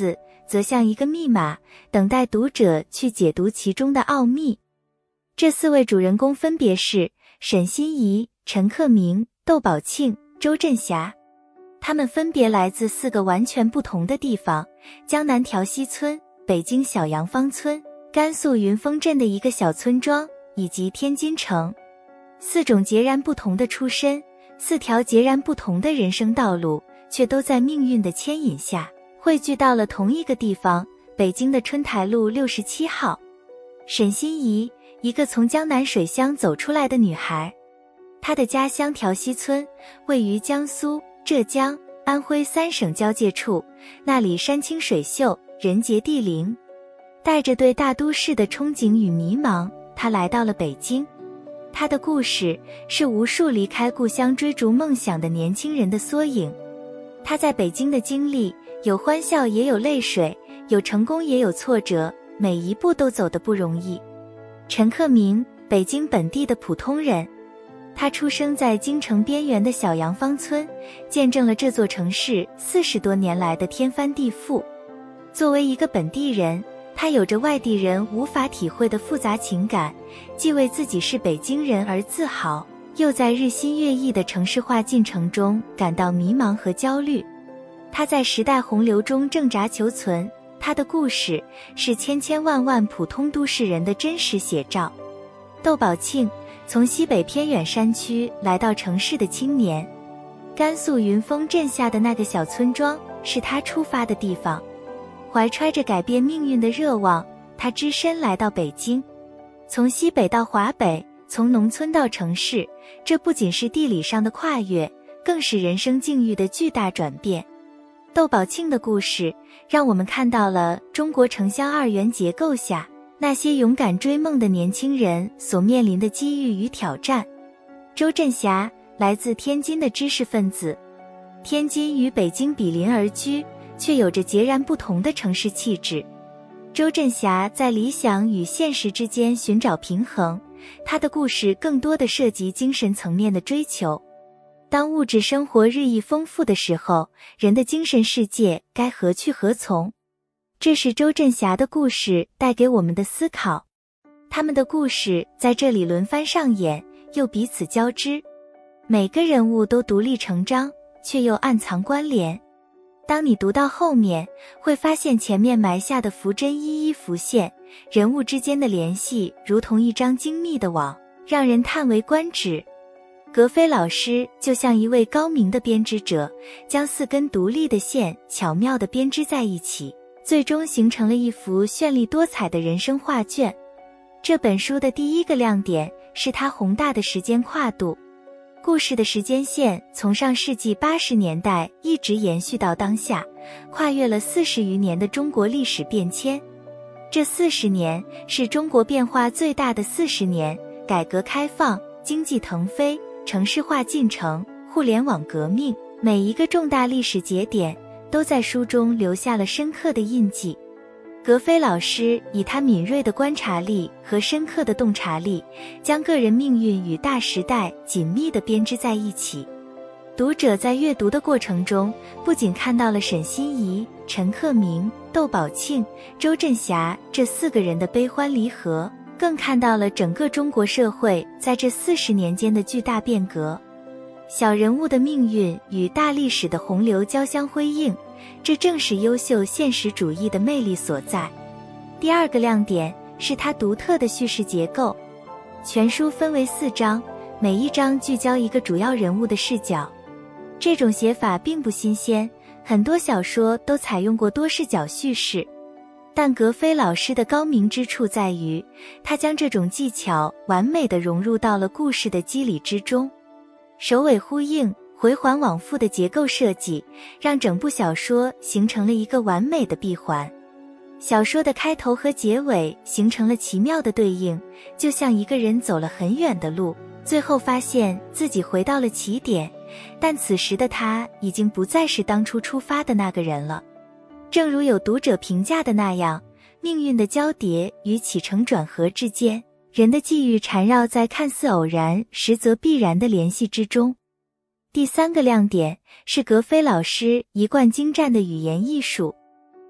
则像一个密码，等待读者去解读其中的奥秘。这4位主人公分别是沈心怡、陈克明、窦宝庆、周振霞。他们分别来自4个完全不同的地方：江南条溪村、北京小洋坊村、甘肃云峰镇的一个小村庄，以及天津城。4种截然不同的出身，4条截然不同的人生道路，却都在命运的牵引下汇聚到了同一个地方——北京的春台路67号。沈心怡，一个从江南水乡走出来的女孩，她的家乡条溪村位于江苏、浙江、安徽3省交界处，那里山清水秀，人杰地灵。带着对大都市的憧憬与迷茫，她来到了北京。她的故事是无数离开故乡追逐梦想的年轻人的缩影。她在北京的经历，有欢笑也有泪水，有成功也有挫折，每一步都走得不容易。陈克明，北京本地的普通人，他出生在京城边缘的小洋坊村，见证了这座城市40多年来的天翻地覆。作为一个本地人，他有着外地人无法体会的复杂情感，既为自己是北京人而自豪，又在日新月异的城市化进程中感到迷茫和焦虑。他在时代洪流中挣扎求存，他的故事是千千万万普通都市人的真实写照。窦宝庆，从西北偏远山区来到城市的青年，甘肃云峰镇下的那个小村庄是他出发的地方。怀揣着改变命运的热望，他只身来到北京。从西北到华北，从农村到城市，这不仅是地理上的跨越，更是人生境遇的巨大转变。窦宝庆的故事让我们看到了中国城乡2元结构下那些勇敢追梦的年轻人所面临的机遇与挑战。周振霞，来自天津的知识分子。天津与北京比邻而居，却有着截然不同的城市气质。周振霞在理想与现实之间寻找平衡，她的故事更多的涉及精神层面的追求。当物质生活日益丰富的时候，人的精神世界该何去何从？这是周振霞的故事带给我们的思考。他们的故事在这里轮番上演，又彼此交织。每个人物都独立成章，却又暗藏关联。当你读到后面，会发现前面埋下的伏针一一浮现，人物之间的联系如同一张精密的网，让人叹为观止。格非老师就像一位高明的编织者，将4根独立的线巧妙地编织在一起，最终形成了一幅绚丽多彩的人生画卷。这本书的第一个亮点是它宏大的时间跨度。故事的时间线从上世纪80年代一直延续到当下，跨越了40余年的中国历史变迁。这40年是中国变化最大的40年，改革开放、经济腾飞、城市化进程、互联网革命，每一个重大历史节点都在书中留下了深刻的印记。格非老师以他敏锐的观察力和深刻的洞察力，将个人命运与大时代紧密地编织在一起。读者在阅读的过程中，不仅看到了沈心怡、陈克明、窦宝庆、周振霞这4个人的悲欢离合，更看到了整个中国社会在这40年间的巨大变革。小人物的命运与大历史的洪流交相辉映，这正是优秀现实主义的魅力所在。第二个亮点是它独特的叙事结构。全书分为4章，每一章聚焦一个主要人物的视角。这种写法并不新鲜，很多小说都采用过多视角叙事。但格非老师的高明之处在于，他将这种技巧完美地融入到了故事的机理之中。首尾呼应、回环往复的结构设计，让整部小说形成了一个完美的闭环。小说的开头和结尾形成了奇妙的对应，就像一个人走了很远的路，最后发现自己回到了起点，但此时的他已经不再是当初出发的那个人了。正如有读者评价的那样，命运的交叠与起承转合之间，人的际遇缠绕在看似偶然实则必然的联系之中。第3个亮点是格非老师一贯精湛的语言艺术。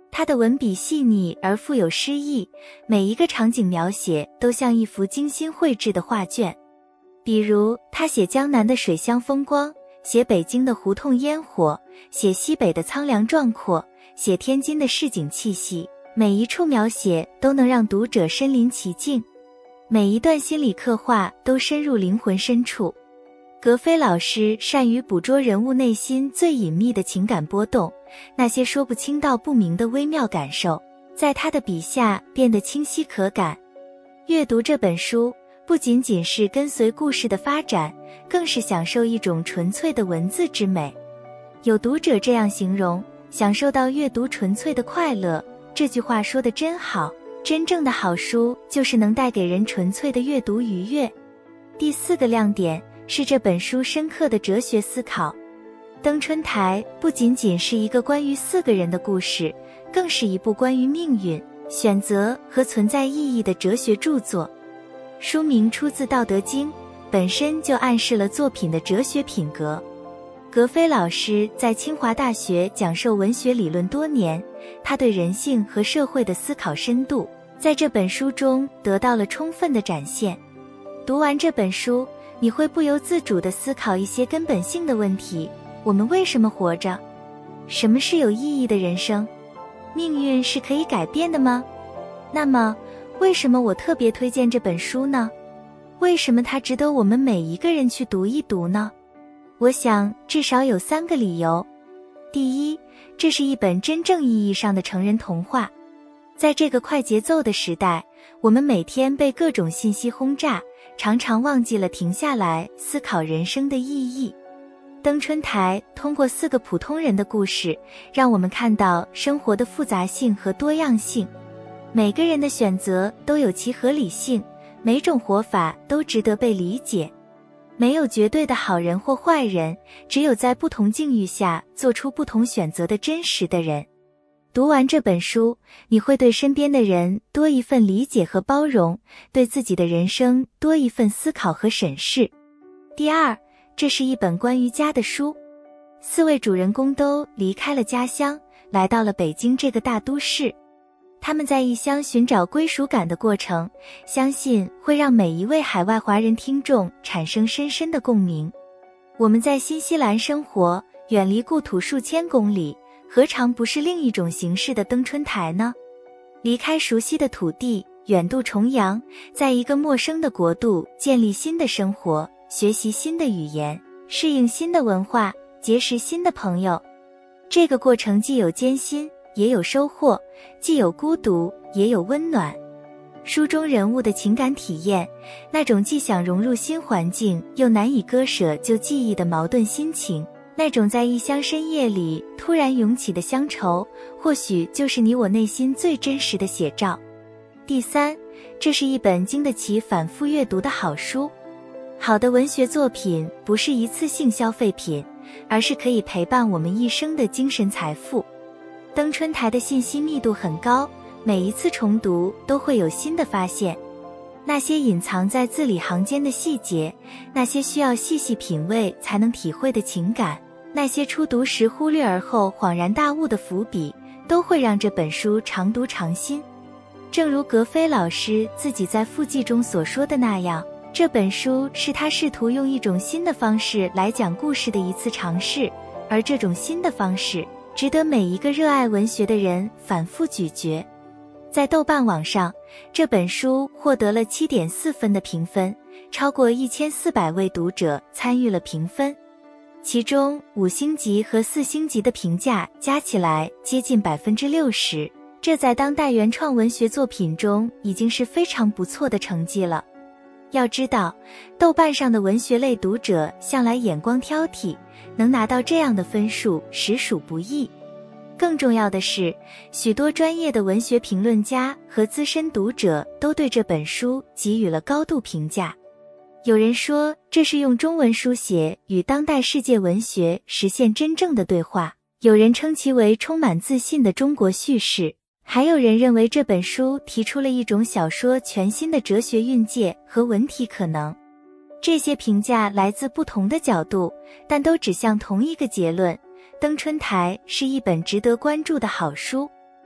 他的文笔细腻而富有诗意，每一个场景描写都像一幅精心绘制的画卷。比如他写江南的水乡风光，写北京的胡同烟火，写西北的苍凉壮阔，写天津的市井气息，每一处描写都能让读者身临其境，每一段心理刻画都深入灵魂深处。格非老师善于捕捉人物内心最隐秘的情感波动，那些说不清道不明的微妙感受，在他的笔下变得清晰可感。阅读这本书，不仅仅是跟随故事的发展，更是享受一种纯粹的文字之美。有读者这样形容，享受到阅读纯粹的快乐，这句话说得真好，真正的好书就是能带给人纯粹的阅读愉悦。第4个亮点是这本书深刻的哲学思考。登春台不仅仅是一个关于4个人的故事，更是一部关于命运、选择和存在意义的哲学著作。书名出自《道德经》，本身就暗示了作品的哲学品格。格非老师在清华大学讲授文学理论多年，他对人性和社会的思考深度，在这本书中得到了充分的展现。读完这本书，你会不由自主地思考一些根本性的问题：我们为什么活着？什么是有意义的人生？命运是可以改变的吗？那么，为什么我特别推荐这本书呢？为什么它值得我们每一个人去读一读呢？我想至少有3个理由。第一，这是一本真正意义上的成人童话。在这个快节奏的时代，我们每天被各种信息轰炸，常常忘记了停下来思考人生的意义。登春台通过4个普通人的故事，让我们看到生活的复杂性和多样性。每个人的选择都有其合理性，每种活法都值得被理解。没有绝对的好人或坏人，只有在不同境遇下做出不同选择的真实的人。读完这本书，你会对身边的人多一份理解和包容，对自己的人生多一份思考和审视。第二，这是一本关于家的书。4位主人公都离开了家乡，来到了北京这个大都市。他们在异乡寻找归属感的过程，相信会让每一位海外华人听众产生深深的共鸣。我们在新西兰生活，远离故土数千公里，何尝不是另一种形式的登春台呢？离开熟悉的土地，远渡重洋，在一个陌生的国度建立新的生活，学习新的语言，适应新的文化，结识新的朋友。这个过程既有艰辛，也有收获，既有孤独，也有温暖。书中人物的情感体验，那种既想融入新环境，又难以割舍旧记忆的矛盾心情，那种在异乡深夜里突然涌起的乡愁，或许就是你我内心最真实的写照。第三，这是一本经得起反复阅读的好书。好的文学作品不是一次性消费品，而是可以陪伴我们一生的精神财富。登春台的信息密度很高，每一次重读都会有新的发现。那些隐藏在字里行间的细节，那些需要细细品味才能体会的情感，那些初读时忽略而后恍然大悟的伏笔，都会让这本书常读常新。正如格非老师自己在附记中所说的那样，这本书是他试图用一种新的方式来讲故事的一次尝试，而这种新的方式值得每一个热爱文学的人反复咀嚼。在豆瓣网上，这本书获得了 7.4 分的评分，超过1400位读者参与了评分，其中5星级和4星级的评价加起来接近 60%， 这在当代原创文学作品中已经是非常不错的成绩了。要知道，豆瓣上的文学类读者向来眼光挑剔，能拿到这样的分数实属不易。更重要的是，许多专业的文学评论家和资深读者都对这本书给予了高度评价。有人说，这是用中文书写与当代世界文学实现真正的对话，有人称其为充满自信的中国叙事，还有人认为这本书提出了一种小说全新的哲学韵界和文体可能。这些评价来自不同的角度，但都指向同一个结论：登春台是一本值得关注的好书。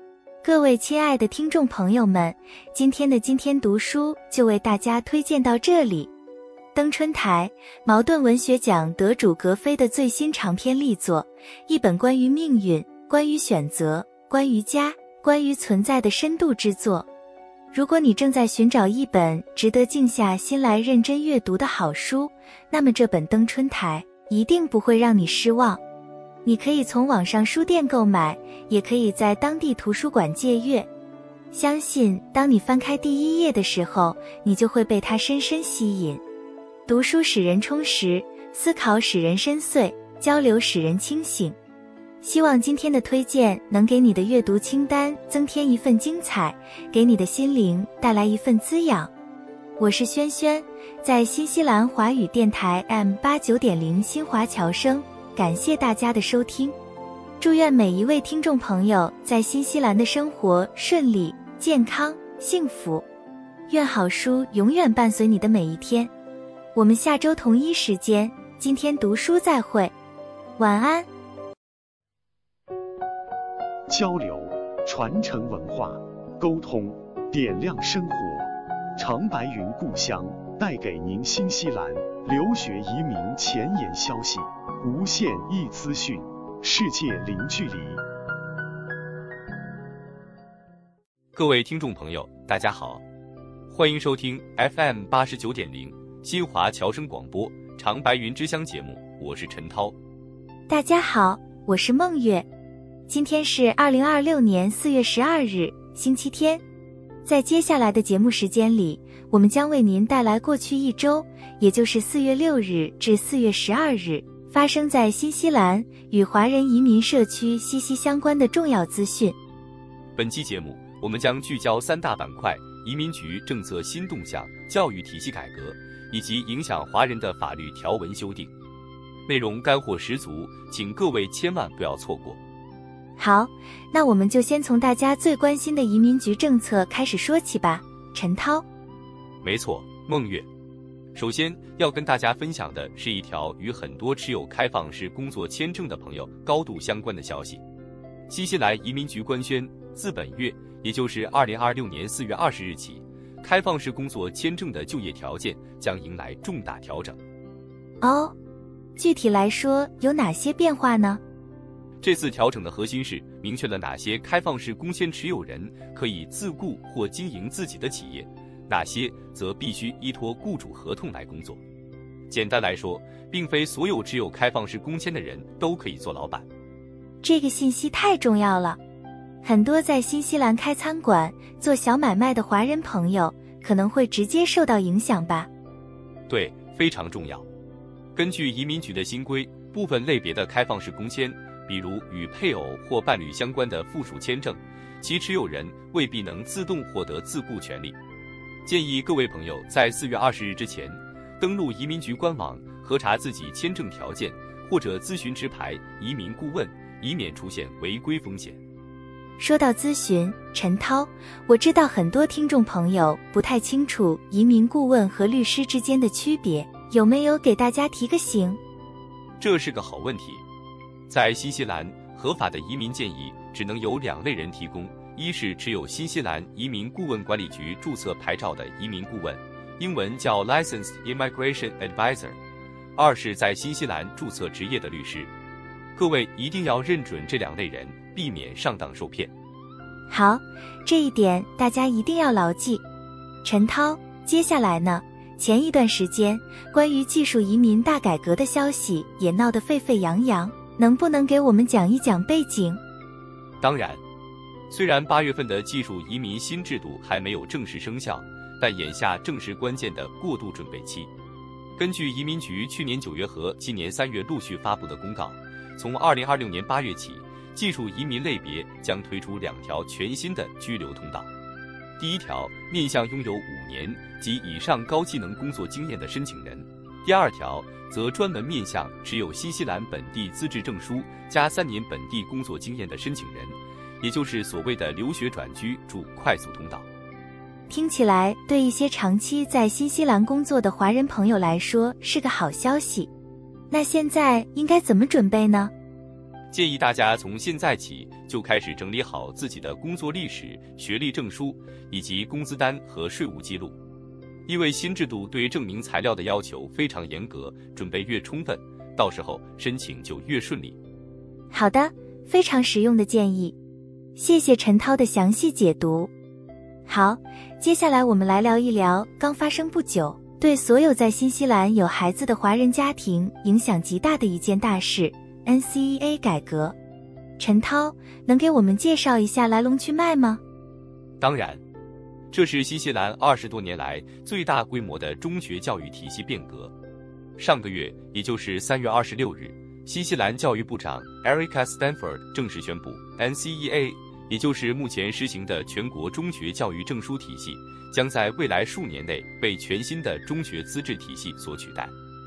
各位亲爱的听众朋友们，今天的今天读书就为大家推荐到这里。登春台，茅盾文学奖得主格非的最新长篇力作，一本关于命运、关于选择、关于家、关于存在的深度之作。如果你正在寻找一本值得静下心来认真阅读的好书，那么这本登春台一定不会让你失望。你可以从网上书店购买，也可以在当地图书馆借阅。相信当你翻开第一页的时候，你就会被它深深吸引。读书使人充实，思考使人深邃，交流使人清醒。希望今天的推荐能给你的阅读清单增添一份精彩，给你的心灵带来一份滋养。我是轩轩，在新西兰华语电台 M89.0 新华侨声，感谢大家的收听。祝愿每一位听众朋友在新西兰的生活顺利、健康、幸福。愿好书永远伴随你的每一天。我们下周同一时间，今天读书再会。晚安。 交流，传承文化，沟通，点亮生活。长白云故乡带给您新西兰留学移民前沿消息，无限易资讯，世界零距离。 各位听众朋友，大家好，欢迎收听 FM 89.0新华侨声广播长白云之乡节目，我是陈涛。 大家好，我是梦月。今天是2026年4月12日，星期天。在接下来的节目时间里，我们将为您带来过去一周，也就是4月6日至4月12日，发生在新西兰与华人移民社区息息相关的重要资讯。 本期节目，我们将聚焦3大板块：移民局政策新动向、教育体系改革，以及影响华人的法律条文修订。内容干货十足，请各位千万不要错过。 好，那我们就先从大家最关心的移民局政策开始说起吧。陈涛。 没错，梦月。首先要跟大家分享的是一条与很多持有开放式工作签证的朋友高度相关的消息。新西兰移民局官宣，自本月，也就是2026年4月20日起，开放式工作签证的就业条件将迎来重大调整。 哦，具体来说有哪些变化呢？ 这次调整的核心是明确了哪些开放式工签持有人可以自雇或经营自己的企业，哪些则必须依托雇主合同来工作。简单来说，并非所有持有开放式工签的人都可以做老板。 这个信息太重要了，很多在新西兰开餐馆、做小买卖的华人朋友可能会直接受到影响吧？ 对，非常重要。根据移民局的新规，部分类别的开放式工签，比如与配偶或伴侣相关的附属签证，其持有人未必能自动获得自雇权利。建议各位朋友在4月20日之前，登录移民局官网核查自己签证条件，或者咨询持牌移民顾问，以免出现违规风险。 说到咨询，陈涛，我知道很多听众朋友不太清楚移民顾问和律师之间的区别，有没有给大家提个醒？ 这是个好问题。在新西兰，合法的移民建议只能由2类人提供，一是持有新西兰移民顾问管理局注册牌照的移民顾问，英文叫 Licensed Immigration Advisor； 二是在新西兰注册执业的律师。各位一定要认准这2类人，避免上当受骗。 好，这一点大家一定要牢记。陈涛，接下来呢？前一段时间，关于技术移民大改革的消息也闹得沸沸扬扬，能不能给我们讲一讲背景？ 当然，虽然8月份的技术移民新制度还没有正式生效，但眼下正是关键的过渡准备期。根据移民局去年9月和今年3月陆续发布的公告，从2026年8月起，技术移民类别将推出2条全新的居留通道。第一条面向拥有5年及以上高技能工作经验的申请人，第二条则专门面向持有新西兰本地资质证书加3年本地工作经验的申请人，也就是所谓的留学转居助快速通道。 听起来对一些长期在新西兰工作的华人朋友来说是个好消息。那现在应该怎么准备呢？ 建议大家从现在起就开始整理好自己的工作历史、学历证书以及工资单和税务记录，因为新制度对证明材料的要求非常严格，准备越充分，到时候申请就越顺利。 好的，非常实用的建议，谢谢陈涛的详细解读。好，接下来我们来聊一聊刚发生不久，对所有在新西兰有孩子的华人家庭影响极大的一件大事 NCEA 改革。陈涛，能给我们介绍一下来龙去脉吗？ 当然，这是新西兰20多年来最大规模的中学教育体系变革。上个月，也就是3月26日，新西兰教育部长 Erica Stanford 正式宣布 NCEA， 也就是目前实行的全国中学教育证书体系，将在未来数年内被全新的中学资质体系所取代。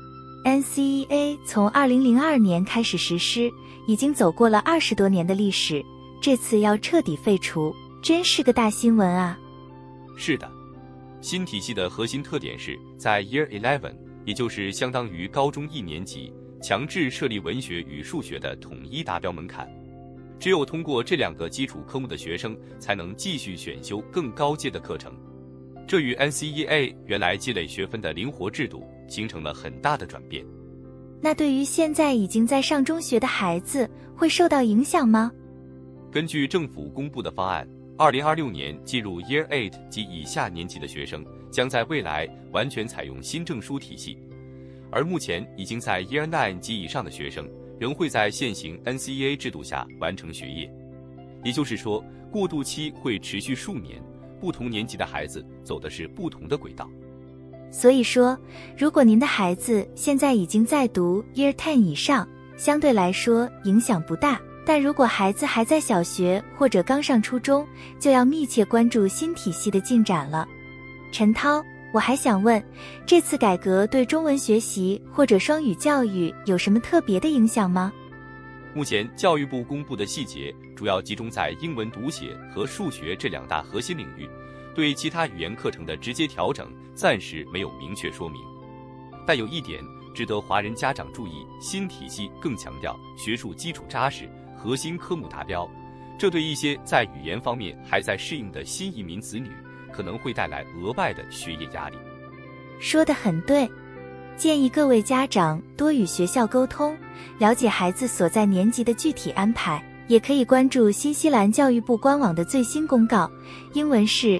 NCEA 从2002年开始实施，已经走过了20多年的历史，这次要彻底废除，真是个大新闻啊！ 是的，新体系的核心特点是在 Year 11，也就是相当于高中1年级，强制设立文学与数学的统一达标门槛。只有通过这2个基础科目的学生，才能继续选修更高阶的课程。这与 NCEA 原来积累学分的灵活制度形成了很大的转变。 那对于现在已经在上中学的孩子，会受到影响吗？ 根据政府公布的方案，2026年进入 Year 8及以下年级的学生，将在未来完全采用新证书体系，而目前已经在 Year 9及以上的学生，仍会在现行 NCEA 制度下完成学业。也就是说，过渡期会持续数年，不同年级的孩子走的是不同的轨道。 所以说，如果您的孩子现在已经在读 Year 10以上，相对来说影响不大，但如果孩子还在小学或者刚上初中，就要密切关注新体系的进展了。陈涛，我还想问，这次改革对中文学习或者双语教育有什么特别的影响吗？ 目前教育部公布的细节主要集中在英文读写和数学这2大核心领域，对其他语言课程的直接调整暂时没有明确说明。但有一点值得华人家长注意，新体系更强调学术基础扎实，核心科目达标，这对一些在语言方面还在适应的新移民子女可能会带来额外的学业压力。 说得很对，建议各位家长多与学校沟通，了解孩子所在年级的具体安排，也可以关注新西兰教育部官网的最新公告，英文是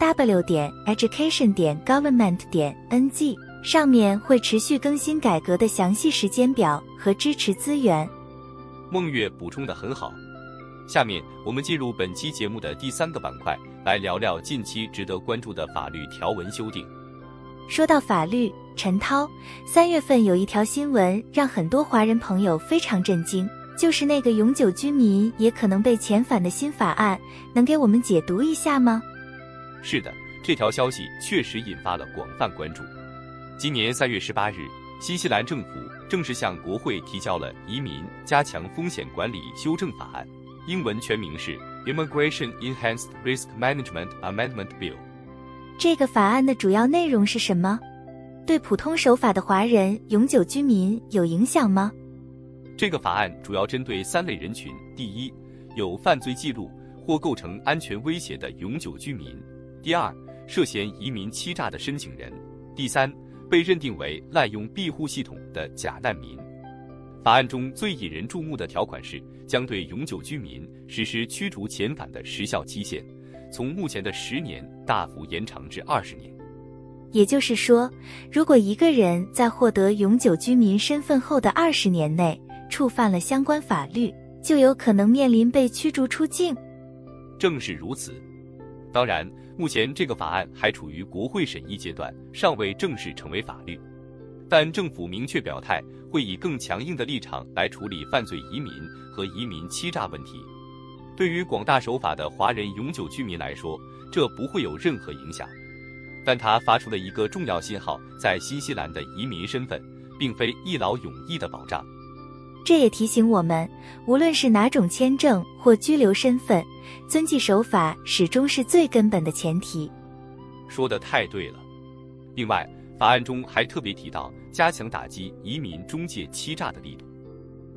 3w.education.government.nz， 上面会持续更新改革的详细时间表和支持资源。 孟月补充得很好。下面我们进入本期节目的第3个板块，来聊聊近期值得关注的法律条文修订。 说到法律，陈涛，3月份有一条新闻让很多华人朋友非常震惊，就是那个永久居民也可能被遣返的新法案，能给我们解读一下吗？ 是的，这条消息确实引发了广泛关注。今年3月18日，新西兰政府正式向国会提交了《移民加强风险管理修正法案》，英文全名是 Immigration Enhanced Risk Management Amendment Bill。 这个法案的主要内容是什么？对普通守法的华人永久居民有影响吗？ 这个法案主要针对3类人群：第一，有犯罪记录或构成安全威胁的永久居民；第二，涉嫌移民欺诈的申请人；第三，被认定为滥用庇护系统的假难民。法案中最引人注目的条款是，将对永久居民实施驱逐遣返的时效期限，从目前的10年大幅延长至20年。 也就是说，如果一个人在获得永久居民身份后的20年内触犯了相关法律，就有可能面临被驱逐出境。 正是如此。当然，目前这个法案还处于国会审议阶段，尚未正式成为法律。但政府明确表态，会以更强硬的立场来处理犯罪移民和移民欺诈问题。对于广大守法的华人永久居民来说，这不会有任何影响。但它发出了一个重要信号，在新西兰的移民身份并非一劳永逸的保障。 这也提醒我们，无论是哪种签证或居留身份，遵纪守法始终是最根本的前提。 说得太对了。另外，法案中还特别提到加强打击移民中介欺诈的力度。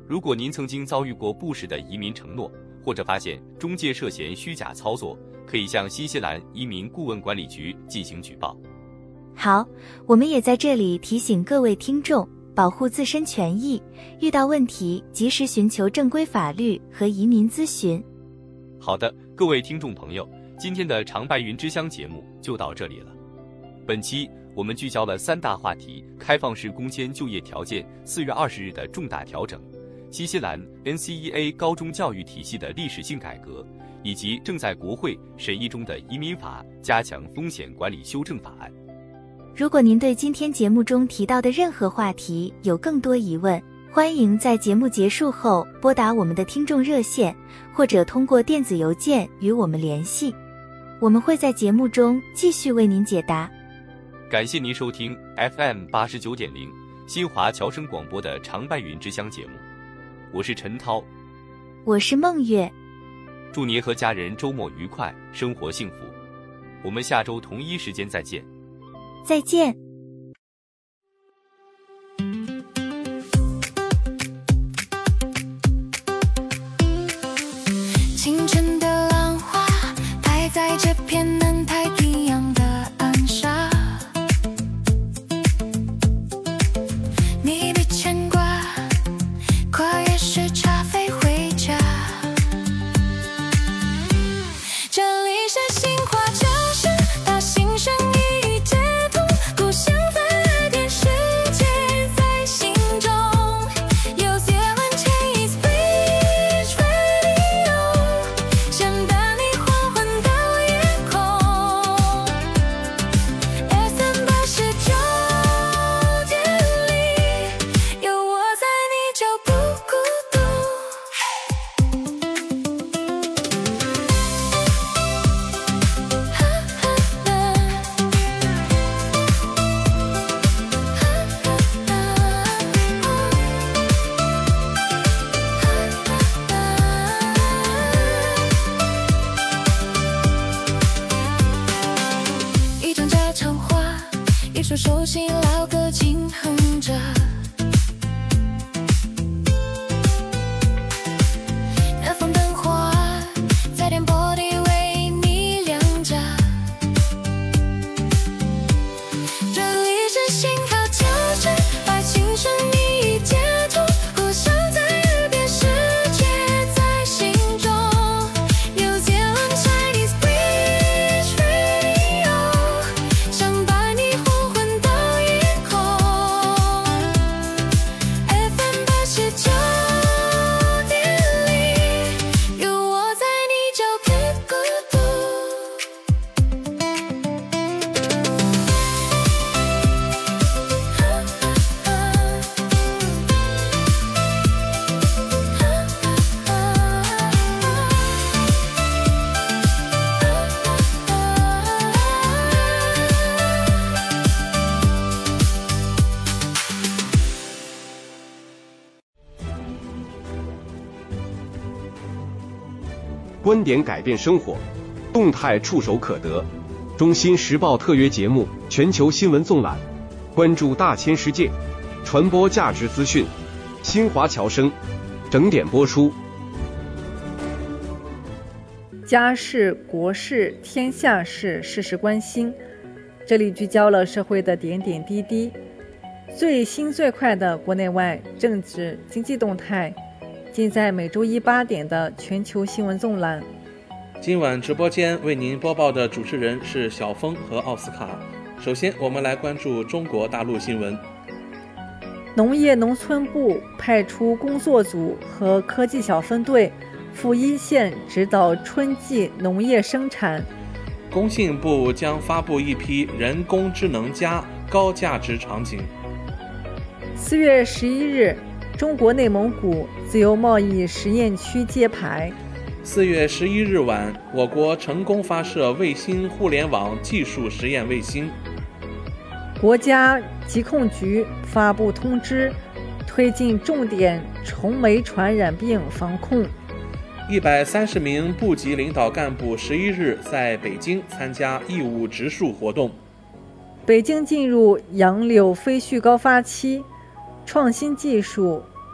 如果您曾经遭遇过不实的移民承诺，或者发现中介涉嫌虚假操作，可以向新西兰移民顾问管理局进行举报。 好，我们也在这里提醒各位听众，保护自身权益，遇到问题及时寻求正规法律和移民咨询。 好的，各位听众朋友，今天的长白云之乡节目就到这里了。本期我们聚焦了3大话题：开放式工签就业条件4月20日的重大调整，新西兰 NCEA 高中教育体系的历史性改革，以及正在国会审议中的移民法加强风险管理修正法案。 如果您对今天节目中提到的任何话题有更多疑问，欢迎在节目结束后拨打我们的听众热线，或者通过电子邮件与我们联系，我们会在节目中继续为您解答。 感谢您收听 FM 89.0新华侨生广播的长白云之乡节目，我是陈涛， 我是梦月。 祝您和家人周末愉快，生活幸福。我们下周同一时间再见。 再见。 清晨的浪花拍在这片南太平洋的暗沙，你的牵挂跨越时差飞回家。这里是新华侨生，把心声一一接通，故乡在耳边，世界在心中。有Zealand Chinese Bridge Radio， 想把你缓缓到夜空。FM 89.0，有我在，你就不孤独。一张家常话，一首熟悉老歌轻哼着。那放灯花在电波里为你亮着。这里是新华侨生，把青春一一接通，互相在耳边，世界在心中。有Zealand Chinese Bridge Radio， 想把你缓缓到夜空。FM 89.0，有我在，你就别孤独。 观点改变生活，动态触手可得。中新时报特约节目《全球新闻纵览》，关注大千世界，传播价值资讯。新华侨生整点播出。 家事、国事、天下事，事事关心。这里聚焦了社会的点点滴滴，最新最快的国内外政治经济动态，尽在每周一8点的全球新闻纵览。 今晚直播间为您播报的主持人是小峰和奥斯卡。首先，我们来关注中国大陆新闻。 农业农村部派出工作组和科技小分队赴一线指导春季农业生产。 工信部将发布一批人工智能加高价值场景。 4月11日，中国内蒙古自由贸易实验区揭牌。 4月11日晚，我国成功发射卫星互联网技术实验卫星。 国家疾控局发布通知，推进重点虫媒传染病防控。 130名部级领导干部11日在北京参加义务植树活动。 北京进入杨柳飞絮高发期，创新技术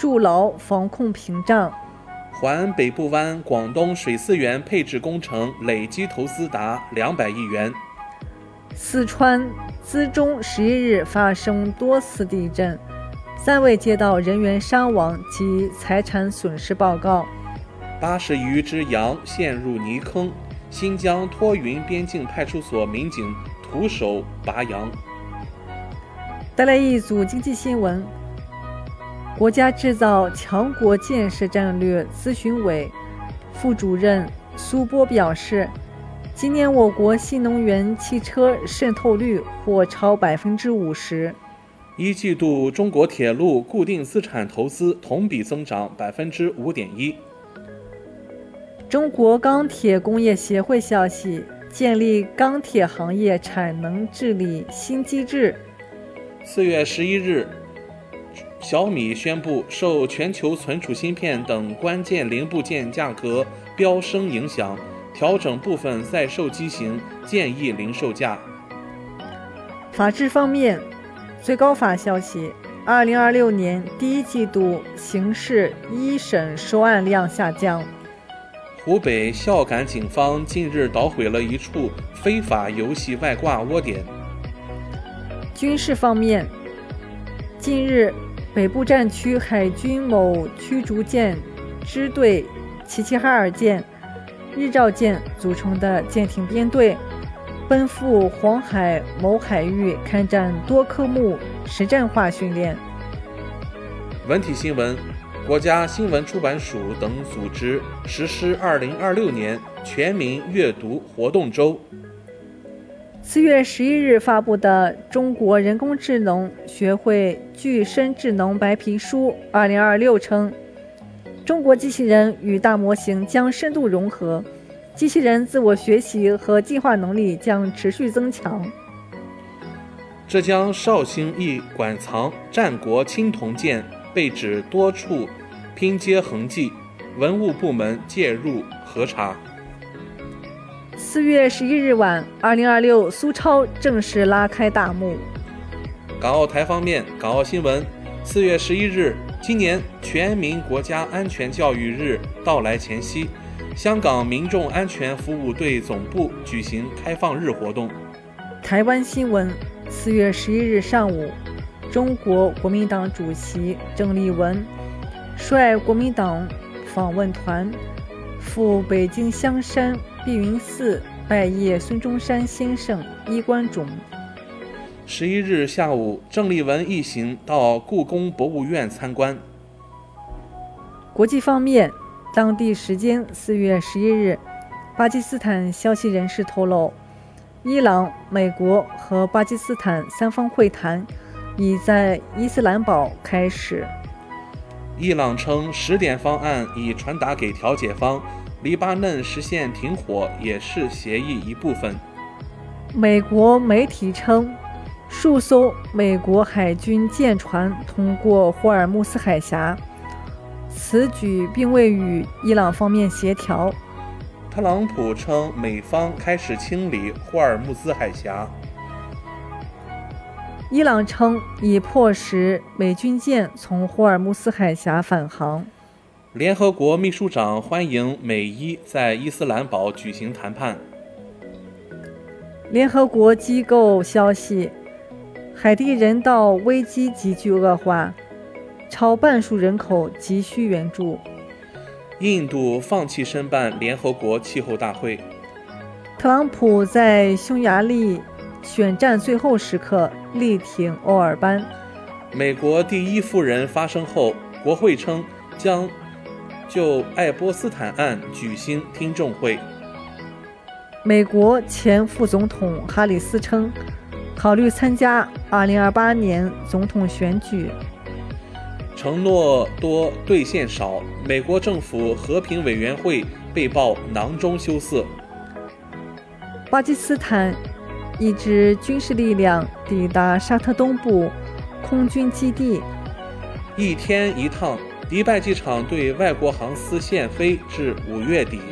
筑牢防空屏障。 环北部湾广东水资源配置工程累计投资达200亿元。 四川资中11日发生多次地震，3位接到人员伤亡及财产损失报告。 80余只羊陷入泥坑，新疆托云边境派出所民警徒手拔羊。 带来一组经济新闻。国家制造强国建设战略咨询委副主任苏波表示，今年我国新能源汽车渗透率或超 50%。 一季度中国铁路固定资产投资同比增长 5.1%。 中国钢铁工业协会消息，建立钢铁行业产能治理新机制。 4月11日，小米宣布，受全球存储芯片等关键零部件价格飙升影响，调整部分在售机型建议零售价。 法治方面，最高法消息，2026年第一季度刑事一审收案量下降。 湖北孝感警方近日捣毁了一处非法游戏外挂窝点。 军事方面，近日北部战区海军某驱逐舰支队齐齐哈尔舰、日照舰组成的舰艇编队奔赴黄海某海域开展多科目实战化训练。 文体新闻，国家新闻出版署等组织实施2026年全民阅读活动周。 4月11日发布的《中国人工智能学会具身智能白皮书2026》称，中国机器人与大模型将深度融合，机器人自我学习和进化能力将持续增强。 浙江绍兴一馆藏战国青铜剑被指多处拼接痕迹，文物部门介入核查。 4月11日晚，2026苏超正式拉开大幕。 港澳台方面，港澳新闻，4月11日，今年全民国家安全教育日到来前夕，香港民众安全服务队总部举行开放日活动。 台湾新闻，4月11日上午，中国国民党主席郑丽文率国民党访问团赴北京香山碧云寺拜谒孙中山先生衣冠冢。 11日下午，郑丽文一行到故宫博物院参观。 国际方面，当地时间4月11日，巴基斯坦消息人士透露，伊朗、美国和巴基斯坦三方会谈已在伊斯兰堡开始。 伊朗称10点方案已传达给调解方，黎巴嫩实现停火也是协议一部分。 美国媒体称，数艘美国海军舰船通过霍尔木斯海峡，此举并未与伊朗方面协调。 特朗普称美方开始清理霍尔木兹海峡。 伊朗称已迫使美军舰从霍尔木斯海峡返航。 联合国秘书长欢迎美伊在伊斯兰堡举行谈判。 联合国机构消息，海地人道危机急剧恶化，超半数人口急需援助。 印度放弃申办联合国气候大会。 特朗普在匈牙利选战最后时刻力挺欧尔班。 美国第一夫人发声后，国会称将就爱波斯坦案举行听证会。 美国前副总统哈里斯称，考虑参加2028年总统选举。 承诺多兑现少，美国政府和平委员会被曝囊中羞涩。 巴基斯坦一支军事力量抵达沙特东部空军基地。 一天一趟，迪拜机场对外国航司限飞至5月底。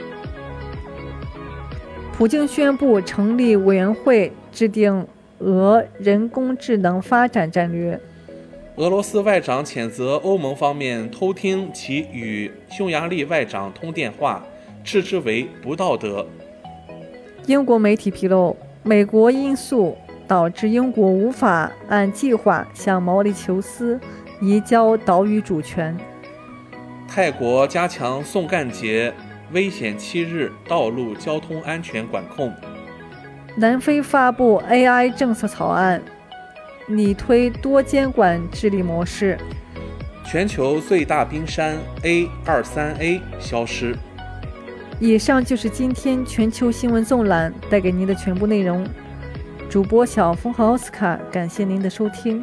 普京宣布成立委员会，制定俄人工智能发展战略。 俄罗斯外长谴责欧盟方面偷听其与匈牙利外长通电话，斥之为不道德。 英国媒体披露，美国因素导致英国无法按计划向毛里求斯移交岛屿主权。 泰国加强宋干节危险7日道路交通安全管控。 南非发布 AI 政策草案，拟推多监管治理模式。 全球最大冰山 A23A 消失。 以上就是今天全球新闻纵览带给您的全部内容。主播小峰和奥斯卡，感谢您的收听。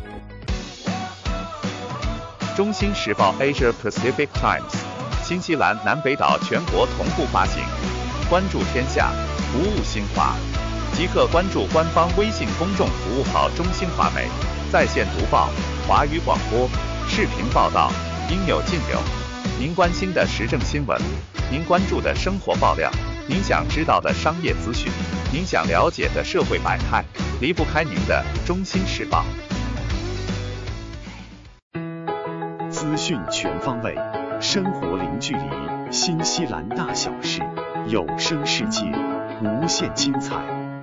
中新时报 Asia Pacific Times， 新西兰南北岛全国同步发行。关注天下，服务新华，即刻关注官方微信公众服务号中新华媒，在线读报、华语广播、视频报道，应有尽有。您关心的时政新闻，您关注的生活爆料，您想知道的商业资讯，您想了解的社会百态，离不开您的中新时报。 资讯全方位，生活零距离，新西兰大小事，有声世界，无限精彩。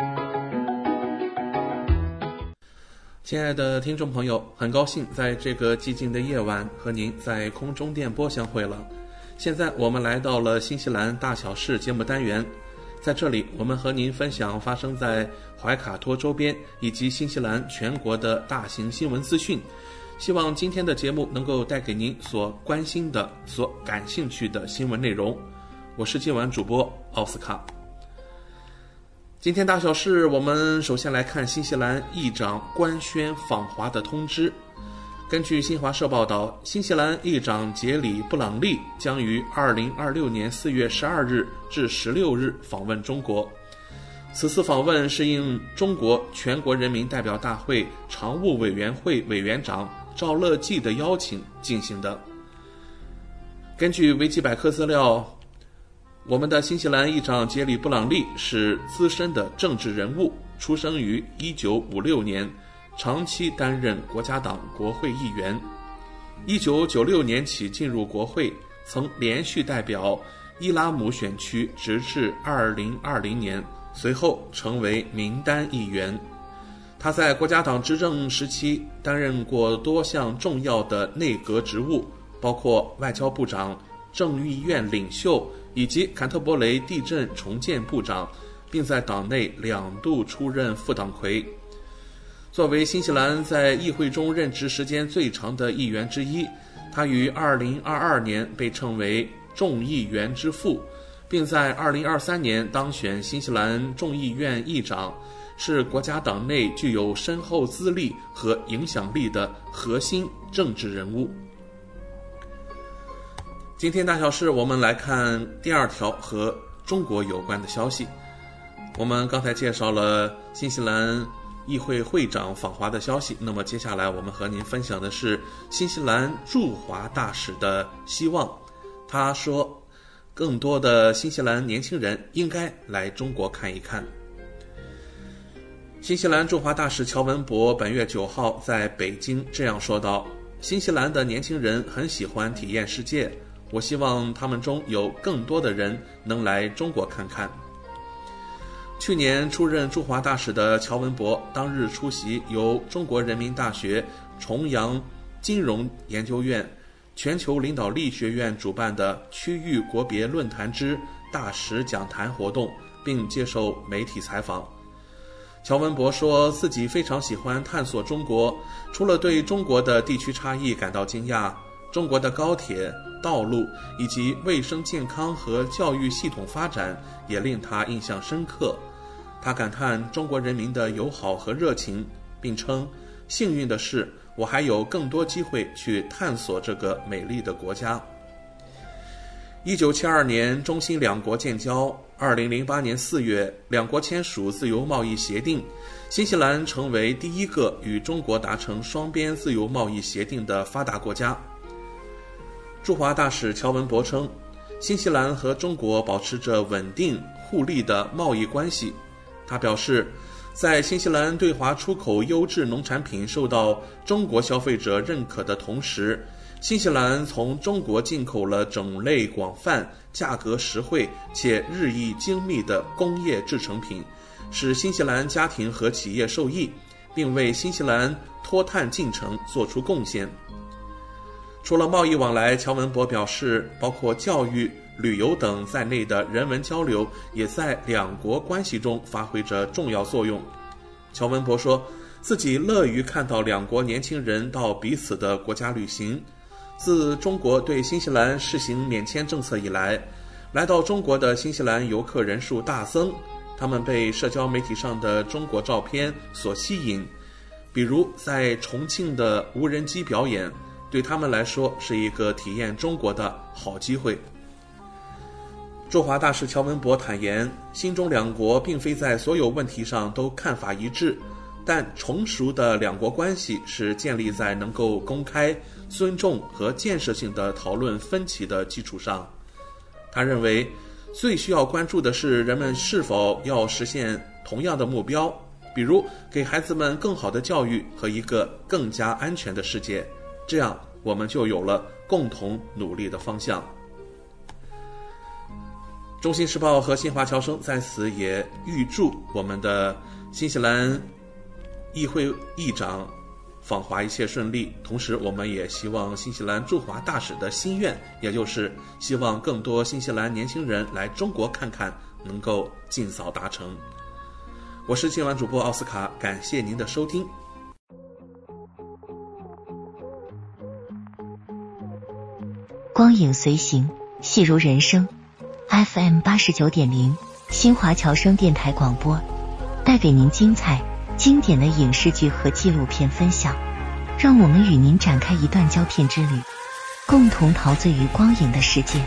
亲爱的听众朋友，很高兴在这个寂静的夜晚和您在空中电波相会了。现在我们来到了新西兰大小事节目单元，在这里我们和您分享发生在怀卡托周边以及新西兰全国的大型新闻资讯，希望今天的节目能够带给您所关心的、所感兴趣的新闻内容。我是今晚主播奥斯卡。今天大小事，我们首先来看新西兰议长官宣访华的通知。根据新华社报道，新西兰议长杰里·布朗利将于2026年4月12日至16日访问中国。此次访问是应中国全国人民代表大会常务委员会委员长赵乐际的邀请进行的。根据维基百科资料，我们的新西兰议长杰里·布朗利是资深的政治人物，出生于1956年，长期担任国家党国会议员。1996年起进入国会，曾连续代表伊拉姆选区直至2020年，随后成为名单议员。他在国家党执政时期担任过多项重要的内阁职务，包括外交部长、众议院领袖以及坎特伯雷地震重建部长，并在党内2度出任副党魁。作为新西兰在议会中任职时间最长的议员之一，他于2022年被称为众议员之父，并在2023年当选新西兰众议院议长，是国家党内具有深厚资历和影响力的核心政治人物。今天大小事，我们来看第2条和中国有关的消息。我们刚才介绍了新西兰议会会长访华的消息，那么接下来我们和您分享的是新西兰驻华大使的希望。他说，更多的新西兰年轻人应该来中国看一看。新西兰驻华大使乔文博本月9号在北京这样说道：新西兰的年轻人很喜欢体验世界，我希望他们中有更多的人能来中国看看。去年出任驻华大使的乔文博当日出席由中国人民大学重阳金融研究院、全球领导力学院主办的区域国别论坛之大使讲坛活动，并接受媒体采访。乔文博说自己非常喜欢探索中国，除了对中国的地区差异感到惊讶，中国的高铁、道路以及卫生健康和教育系统发展也令他印象深刻。他感叹中国人民的友好和热情，并称幸运的是，我还有更多机会去探索这个美丽的国家。1972年中新两国建交，2008年4月两国签署自由贸易协定，新西兰成为第一个与中国达成双边自由贸易协定的发达国家。驻华大使乔文博称，新西兰和中国保持着稳定互利的贸易关系。他表示， 在新西兰对华出口优质农产品受到中国消费者认可的同时，新西兰从中国进口了种类广泛、价格实惠且日益精密的工业制成品，使新西兰家庭和企业受益，并为新西兰脱碳进程做出贡献。除了贸易往来，乔文博表示，包括教育、旅游等在内的人文交流也在两国关系中发挥着重要作用。乔文博说，自己乐于看到两国年轻人到彼此的国家旅行。自中国对新西兰实行免签政策以来，来到中国的新西兰游客人数大增，他们被社交媒体上的中国照片所吸引，比如在重庆的无人机表演，对他们来说是一个体验中国的好机会。驻华大使乔文博坦言，新中两国并非在所有问题上都看法一致，但成熟的两国关系是建立在能够公开、尊重和建设性的讨论分歧的基础上。他认为，最需要关注的是人们是否要实现同样的目标，比如给孩子们更好的教育和一个更加安全的世界，这样我们就有了共同努力的方向。中新时报和新华侨生在此也预祝我们的新西兰议会议长访华一切顺利，同时我们也希望新西兰驻华大使的心愿，也就是希望更多新西兰年轻人来中国看看，能够尽早达成。我是今晚主播奥斯卡，感谢您的收听。 光影随行，戏如人生。FM 89.0新华侨生电台广播，带给您精彩经典的影视剧和纪录片分享，让我们与您展开一段胶片之旅，共同陶醉于光影的世界。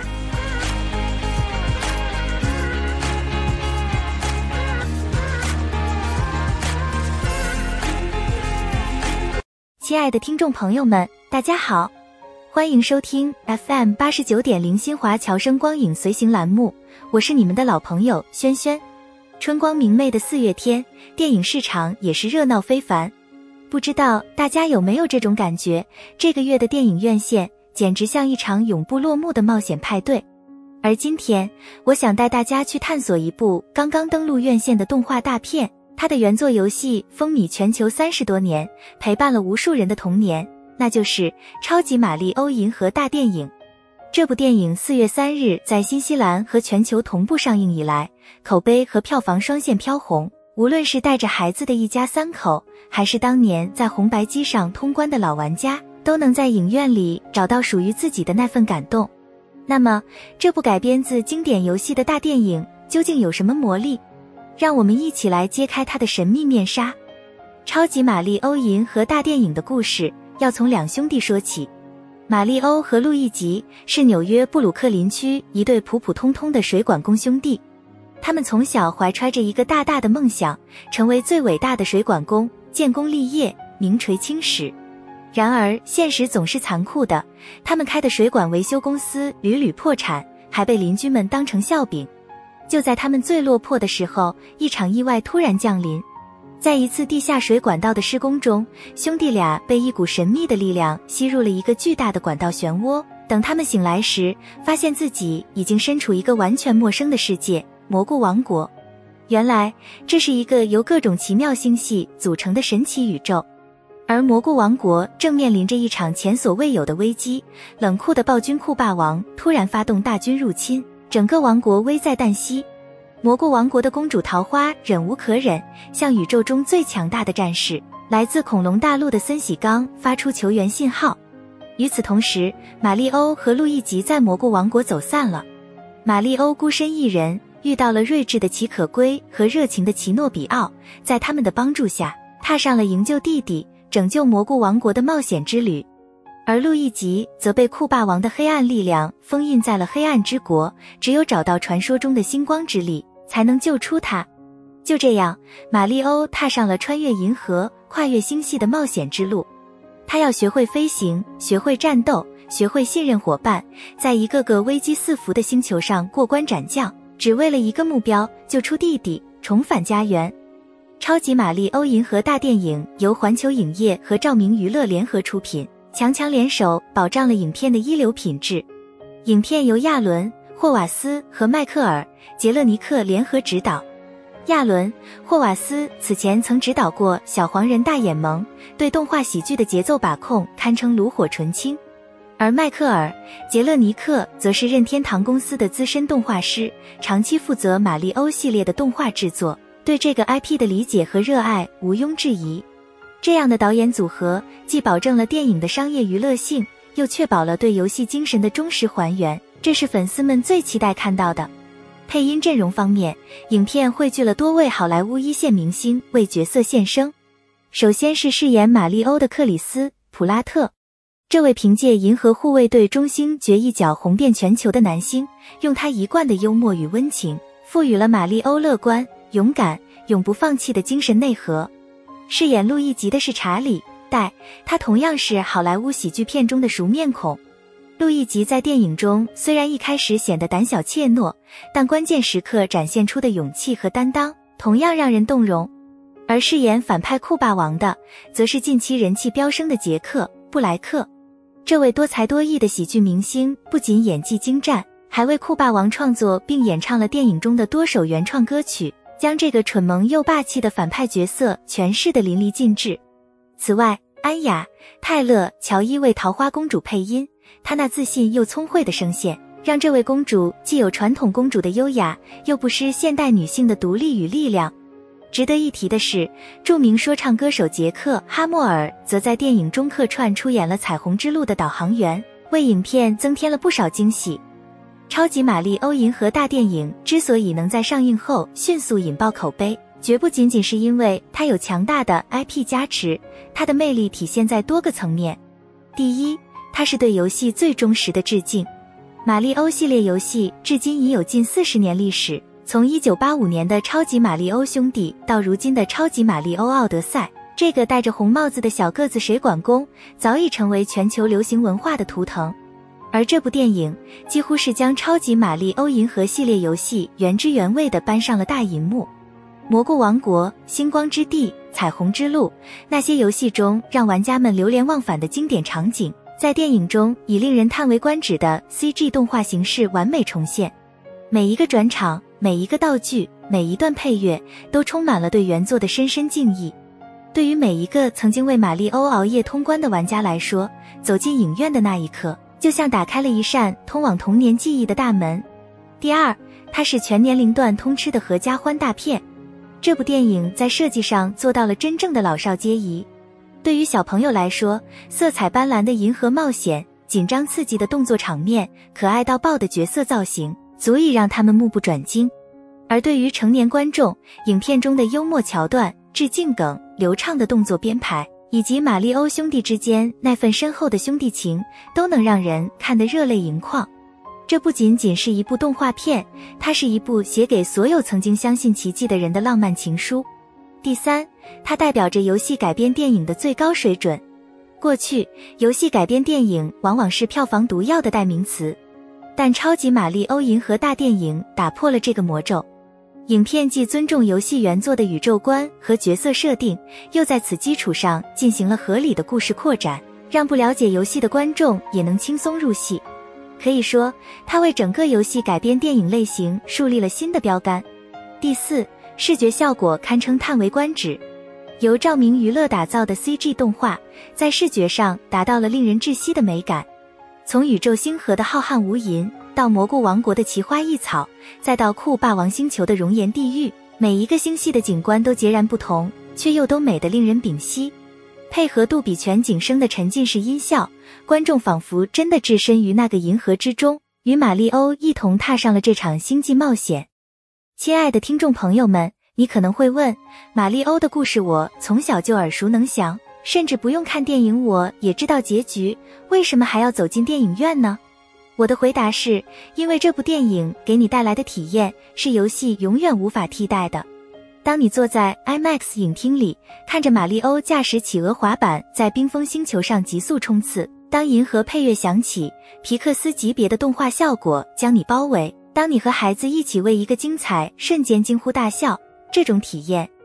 亲爱的听众朋友们，大家好，欢迎收听 FM 89.0新华侨生光影随行栏目，我是你们的老朋友轩轩。春光明媚的4月天，电影市场也是热闹非凡。不知道大家有没有这种感觉，这个月的电影院线简直像一场永不落幕的冒险派对。而今天，我想带大家去探索一部刚刚登陆院线的动画大片，它的原作游戏风靡全球30多年，陪伴了无数人的童年，那就是《超级玛丽欧银河大电影》。这部电影4月3日在新西兰和全球同步上映以来，口碑和票房双线飘红，无论是带着孩子的一家3口，还是当年在红白机上通关的老玩家，都能在影院里找到属于自己的那份感动。那么，这部改编自经典游戏的大电影究竟有什么魔力？让我们一起来揭开它的神秘面纱。超级玛丽欧银河大电影的故事要从2兄弟说起。玛丽欧和路易吉是纽约布鲁克林区一对普普通通的水管工兄弟，他们从小怀揣着一个大大的梦想，成为最伟大的水管工，建功立业，名垂青史。然而现实总是残酷的，他们开的水管维修公司屡屡破产，还被邻居们当成笑柄。就在他们最落魄的时候，一场意外突然降临。在一次地下水管道的施工中，兄弟俩被一股神秘的力量吸入了一个巨大的管道漩涡。等他们醒来时，发现自己已经身处一个完全陌生的世界——蘑菇王国。原来，这是一个由各种奇妙星系组成的神奇宇宙。而蘑菇王国正面临着一场前所未有的危机，冷酷的暴君酷霸王突然发动大军入侵，整个王国危在旦夕。蘑菇王国的公主桃花忍无可忍，向宇宙中最强大的战士来自恐龙大陆的森喜刚发出求援信号。与此同时，玛丽欧和路易吉在蘑菇王国走散了。玛丽欧孤身一人，遇到了睿智的奇可龟和热情的奇诺比奥，在他们的帮助下，踏上了营救弟弟、拯救蘑菇王国的冒险之旅。而路易吉则被酷霸王的黑暗力量封印在了黑暗之国，只有找到传说中的星光之力，才能救出他。就这样，玛丽欧踏上了穿越银河、跨越星系的冒险之路。他要学会飞行，学会战斗，学会信任伙伴，在一个个危机四伏的星球上过关斩将，只为了一个目标：救出弟弟，重返家园。 超级马里欧银河大电影由环球影业和照明娱乐联合出品，强强联手保障了影片的一流品质。影片由亚伦、霍瓦斯和迈克尔·杰勒尼克联合执导。亚伦·霍瓦斯此前曾执导过《小黄人大眼萌》，对动画喜剧的节奏把控堪称炉火纯青。而迈克尔·杰勒尼克则是任天堂公司的资深动画师，长期负责马里欧系列的动画制作，对这个 IP 的理解和热爱毋庸置疑。这样的导演组合既保证了电影的商业娱乐性，又确保了对游戏精神的忠实还原，这是粉丝们最期待看到的。配音阵容方面，影片汇聚了多位好莱坞一线明星为角色献声。首先是饰演马里欧的克里斯·普拉特，这位凭借《银河护卫队》中星爵一角红遍全球的男星，用他一贯的幽默与温情，赋予了马里欧乐观、勇敢、永不放弃的精神内核。饰演路易吉的是查理·戴，他同样是好莱坞喜剧片中的熟面孔。路易吉在电影中虽然一开始显得胆小怯懦，但关键时刻展现出的勇气和担当同样让人动容。而饰演反派酷霸王的，则是近期人气飙升的杰克·布莱克。这位多才多艺的喜剧明星不仅演技精湛，还为酷霸王创作并演唱了电影中的多首原创歌曲，将这个蠢萌又霸气的反派角色诠释得淋漓尽致。此外，安雅·泰勒·乔伊为桃花公主配音，她那自信又聪慧的声线，让这位公主既有传统公主的优雅，又不失现代女性的独立与力量。值得一提的是，著名说唱歌手杰克·哈默尔则在电影中客串出演了彩虹之路的导航员，为影片增添了不少惊喜。超级马里欧银河大电影之所以能在上映后迅速引爆口碑，绝不仅仅是因为它有强大的 IP 加持，它的魅力体现在多个层面。第一，它是对游戏最忠实的致敬。马里欧系列游戏至今已有近40年历史，从1985年的超级马里欧兄弟到如今的超级马里欧奥德赛，这个戴着红帽子的小个子水管工早已成为全球流行文化的图腾。而这部电影几乎是将超级马里欧银河系列游戏原汁原味地搬上了大银幕。蘑菇王国、星光之地、彩虹之路，那些游戏中让玩家们流连忘返的经典场景，在电影中以令人叹为观止的 CG 动画形式完美重现。每一个转场，每一个道具，每一段配乐，都充满了对原作的深深敬意。对于每一个曾经为马里欧熬夜通关的玩家来说，走进影院的那一刻，就像打开了一扇通往童年记忆的大门。第二，它是全年龄段通吃的合家欢大片。这部电影在设计上做到了真正的老少皆宜。对于小朋友来说，色彩斑斓的银河冒险、紧张刺激的动作场面、可爱到爆的角色造型，足以让他们目不转睛。而对于成年观众，影片中的幽默桥段、致敬梗、流畅的动作编排，以及马里欧兄弟之间那份深厚的兄弟情，都能让人看得热泪盈眶。这不仅仅是一部动画片，它是一部写给所有曾经相信奇迹的人的浪漫情书。第三，它代表着游戏改编电影的最高水准。过去，游戏改编电影往往是票房毒药的代名词，但超级马里欧银河大电影打破了这个魔咒。影片既尊重游戏原作的宇宙观和角色设定，又在此基础上进行了合理的故事扩展，让不了解游戏的观众也能轻松入戏。可以说，它为整个游戏改编电影类型树立了新的标杆。第四，视觉效果堪称叹为观止。由照明娱乐打造的 CG 动画，在视觉上达到了令人窒息的美感。从宇宙星河的浩瀚无垠，到蘑菇王国的奇花异草，再到酷霸王星球的熔岩地狱，每一个星系的景观都截然不同，却又都美得令人屏息。配合杜比全景声的沉浸式音效，观众仿佛真的置身于那个银河之中，与马里欧一同踏上了这场星际冒险。亲爱的听众朋友们，你可能会问，马里欧的故事我从小就耳熟能详，甚至不用看电影我也知道结局，为什么还要走进电影院呢？我的回答是，因为这部电影给你带来的体验是游戏永远无法替代的。当你坐在 IMAX 影厅里，看着马里欧驾驶企鹅滑板在冰封星球上急速冲刺，当银河配乐响起，皮克斯级别的动画效果将你包围，当你和孩子一起为一个精彩瞬间惊呼大笑，这种体验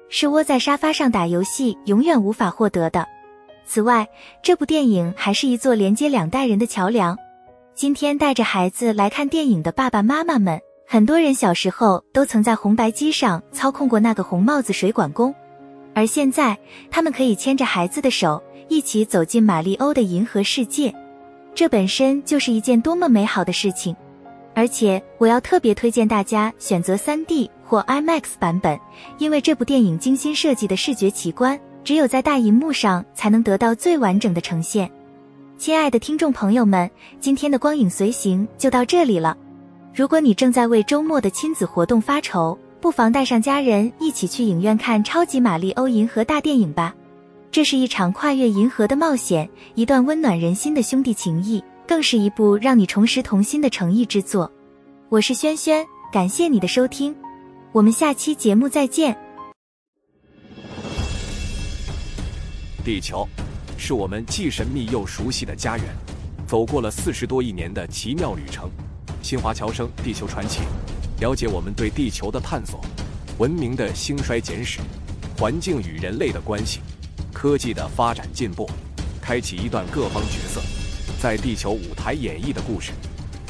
是窝在沙发上打游戏永远无法获得的。此外，这部电影还是一座连接两代人的桥梁。今天带着孩子来看电影的爸爸妈妈们，很多人小时候都曾在红白机上操控过那个红帽子水管工，而现在他们可以牵着孩子的手，一起走进马里欧的银河世界。这本身就是一件多么美好的事情。而且我要特别推荐大家选择 3D 或 IMAX 版本，因为这部电影精心设计的视觉奇观，只有在大银幕上才能得到最完整的呈现。亲爱的听众朋友们，今天的光影随行就到这里了。如果你正在为周末的亲子活动发愁，不妨带上家人一起去影院看超级马里欧银河大电影吧。这是一场跨越银河的冒险，一段温暖人心的兄弟情谊，更是一部让你重拾童心的诚意之作。我是轩轩，感谢你的收听，我们下期节目再见。 地球是我们既神秘又熟悉的家园，走过了40多亿年的奇妙旅程。新华侨生地球传奇，了解我们对地球的探索，文明的兴衰简史，环境与人类的关系，科技的发展进步，开启一段各方角色在地球舞台演绎的故事。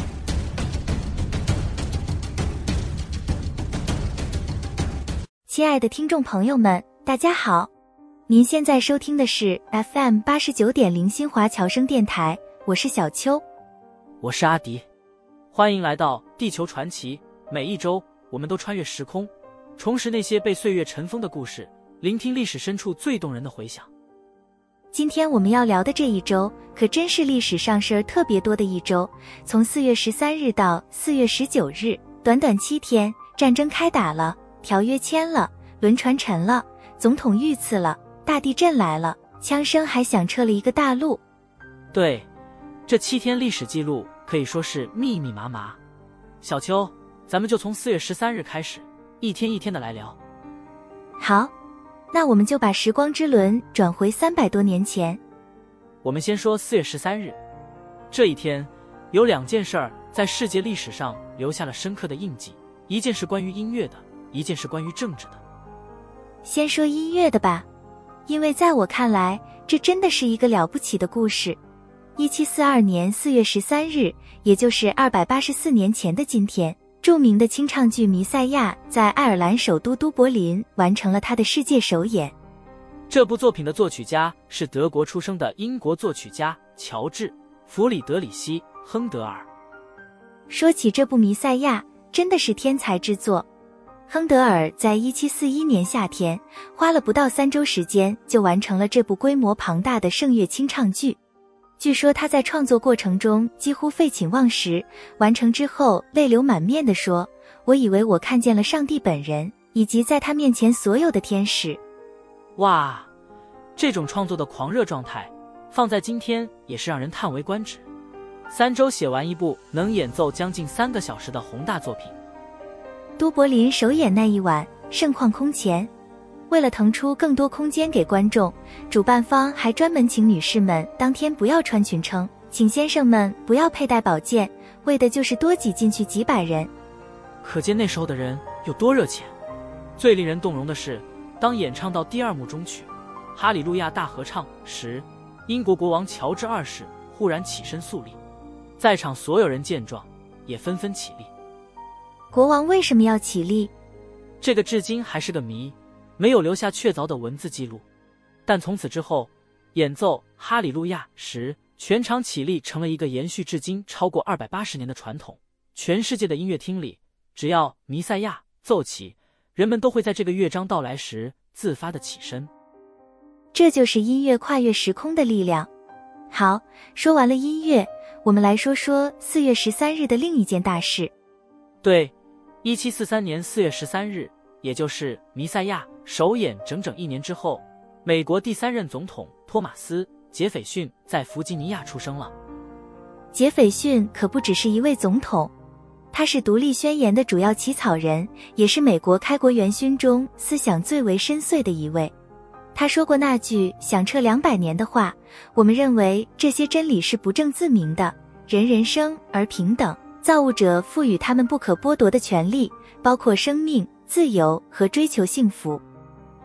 亲爱的听众朋友们，大家好，您现在收听的是 FM 89.0新华侨生电台，我是小秋， 我是阿迪，欢迎来到地球传奇。每一周我们都穿越时空，重拾那些被岁月尘封的故事，聆听历史深处最动人的回响。 今天我们要聊的这一周可真是历史上事儿特别多的一周，从4月13日到4月19日，短短7天，战争开打了，条约签了，轮船沉了，总统遇刺了，大地震来了，枪声还响彻了一个大陆。 对，这7天历史记录可以说是密密麻麻。小秋，咱们就从4月13日开始，一天一天的来聊。 好，那我们就把时光之轮转回300多年前。 我们先说4月13日，这一天有2件事儿在世界历史上留下了深刻的印记，一件是关于音乐的，一件是关于政治的。 先说音乐的吧，因为在我看来，这真的是一个了不起的故事。1742年4月13日，也就是284年前的今天，著名的清唱剧《弥赛亚》在爱尔兰首都都柏林完成了它的世界首演。 这部作品的作曲家是德国出生的英国作曲家乔治·弗里德里希·亨德尔。 说起这部《弥赛亚》，真的是天才之作。亨德尔在1741年夏天花了不到3周时间就完成了这部规模庞大的圣乐清唱剧。据说他在创作过程中几乎废寝忘食，完成之后泪流满面地说：“我以为我看见了上帝本人，以及在他面前所有的天使。” 哇，这种创作的狂热状态，放在今天也是让人叹为观止。3周写完一部能演奏将近3个小时的宏大作品。 都柏林首演那一晚，盛况空前。为了腾出更多空间给观众，主办方还专门请女士们当天不要穿裙撑，请先生们不要佩戴宝剑，为的就是多挤进去几百人。 可见那时候的人有多热情。最令人动容的是，当演唱到第2幕中曲《哈利路亚大合唱》时，英国国王乔治2世忽然起身肃立，在场所有人见状也纷纷起立。 国王为什么要起立？ 这个至今还是个谜，没有留下确凿的文字记录。但从此之后，演奏《哈利路亚》时，全场起立成了一个延续至今超过280年的传统。全世界的音乐厅里，只要《弥赛亚》奏起，人们都会在这个乐章到来时自发地起身。 这就是音乐跨越时空的力量。好，说完了音乐，我们来说说4月13日的另一件大事。 对，1743年4月13日，也就是《弥赛亚》首演整整1年之后，美国第3任总统托马斯·杰斐逊在弗吉尼亚出生了。 杰斐逊可不只是一位总统，他是独立宣言的主要起草人，也是美国开国元勋中思想最为深邃的一位。他说过那句响彻200年的话：我们认为这些真理是不证自明的，人人生而平等，造物者赋予他们不可剥夺的权利，包括生命、自由和追求幸福。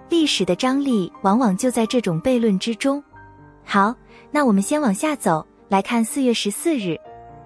历史的张力往往就在这种悖论之中。好，那我们先往下走，来看4月14日。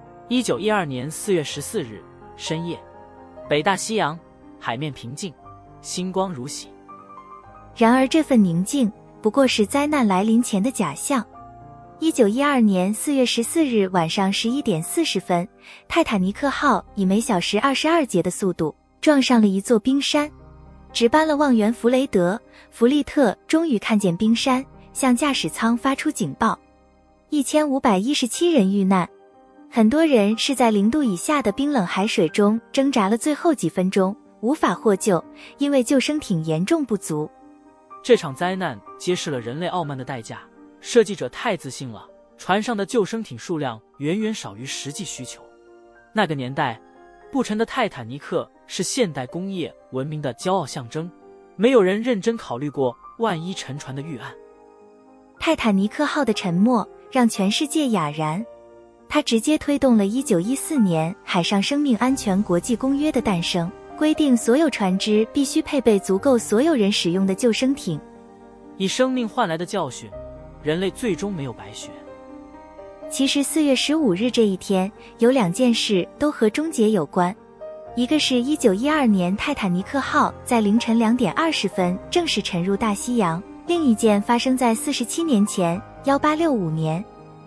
1912年4月14日深夜，北大西洋，海面平静，星光如洗。 然而这份宁静不过是灾难来临前的假象。1912年4月14日晚上11点40分，泰坦尼克号以每小时22节的速度撞上了一座冰山。值班了望远弗雷德·弗利特终于看见冰山，向驾驶舱发出警报。1517人遇难，很多人是在0度以下的冰冷海水中挣扎了最后几分钟，无法获救，因为救生艇严重不足。 这场灾难揭示了人类傲慢的代价，设计者太自信了，船上的救生艇数量远远少于实际需求。那个年代，不沉的泰坦尼克是现代工业文明的骄傲象征，没有人认真考虑过万一沉船的预案。 泰坦尼克号的沉没让全世界哑然，它直接推动了1914年海上生命安全国际公约的诞生，规定所有船只必须配备足够所有人使用的救生艇。 以生命换来的教训，人类最终没有白学。 其实4月15日这一天有2件事都和终结有关，一个是1912年泰坦尼克号在凌晨2点20分正式沉入大西洋，另一件发生在47年前1865年。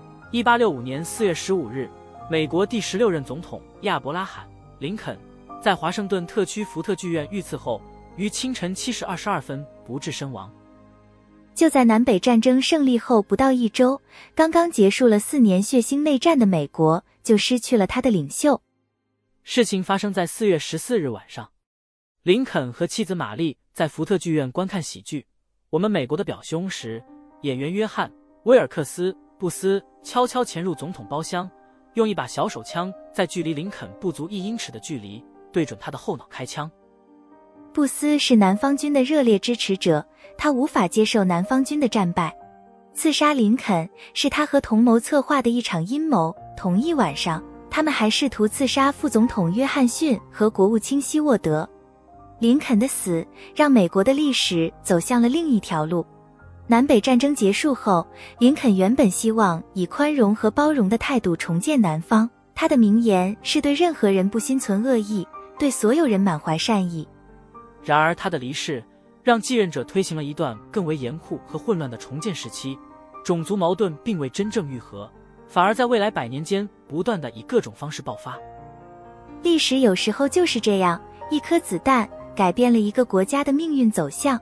1865年4月15日，美国第16任总统亚伯拉罕·林肯在华盛顿特区福特剧院遇刺后，于清晨7时22分不治身亡。 就在南北战争胜利后不到1周，刚刚结束了4年血腥内战的美国就失去了他的领袖。 事情发生在4月14日晚上，林肯和妻子玛丽在福特剧院观看喜剧《我们美国的表兄》时，演员约翰·威尔克斯·布斯悄悄潜入总统包厢，用一把小手枪在距离林肯不足1英尺的距离对准他的后脑开枪。 布斯是南方军的热烈支持者，他无法接受南方军的战败。刺杀林肯是他和同谋策划的一场阴谋。同一晚上，他们还试图刺杀副总统约翰逊和国务卿希沃德。林肯的死让美国的历史走向了另一条路。南北战争结束后，林肯原本希望以宽容和包容的态度重建南方，他的名言是对任何人不心存恶意，对所有人满怀善意。 然而他的离世让继任者推行了一段更为严酷和混乱的重建时期，种族矛盾并未真正愈合，反而在未来100年间不断地以各种方式爆发。 历史有时候就是这样，一颗子弹改变了一个国家的命运走向。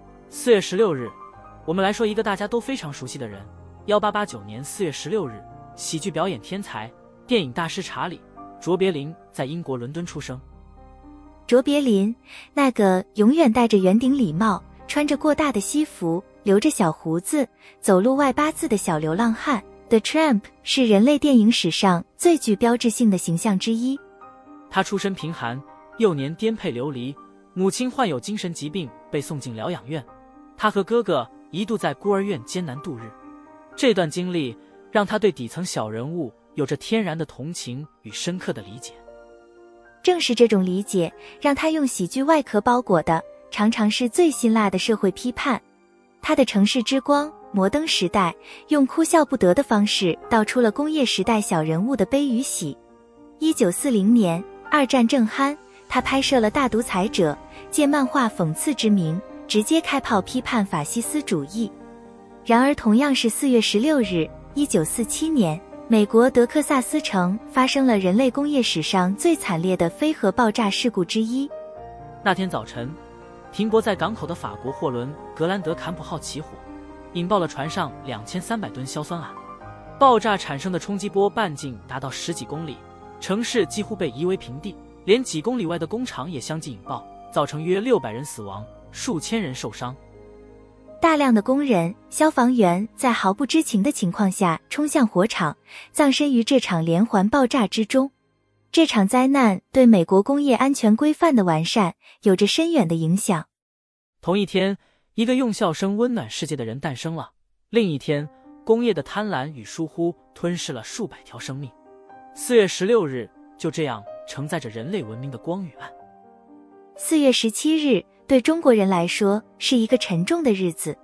4月16日，我们来说一个大家都非常熟悉的人。1889年4月16日，喜剧表演天才、电影大师查理·卓别林在英国伦敦出生。 卓别林，那个永远戴着圆顶礼帽，穿着过大的西服，留着小胡子，走路外8字的小流浪汉 The Tramp 是人类电影史上最具标志性的形象之一。 他出身贫寒，幼年颠沛流离，母亲患有精神疾病被送进疗养院，他和哥哥一度在孤儿院艰难度日。这段经历让他对底层小人物有着天然的同情与深刻的理解。 正是这种理解，让他用喜剧外壳包裹的常常是最辛辣的社会批判。他的城市之光、摩登时代用哭笑不得的方式道出了工业时代小人物的悲与喜。1940年，2战正酣，他拍摄了《大独裁者》，借漫画讽刺之名，直接开炮批判法西斯主义。然而同样是4月16日，1947年，美国德克萨斯城发生了人类工业史上最惨烈的非核爆炸事故之一。 那天早晨，停泊在港口的法国货轮格兰德坎普号起火，引爆了船上2300吨硝酸铵。爆炸产生的冲击波半径达到10几公里，城市几乎被夷为平地，连几公里外的工厂也相继引爆，造成约600人死亡，数千人受伤。 大量的工人、消防员在毫不知情的情况下冲向火场，葬身于这场连环爆炸之中。这场灾难对美国工业安全规范的完善有着深远的影响。 同一天，一个用笑声温暖世界的人诞生了；另一天，工业的贪婪与疏忽吞噬了数百条生命。4月16日，就这样承载着人类文明的光与暗。 4月17日， 对中国人来说是一个沉重的日子。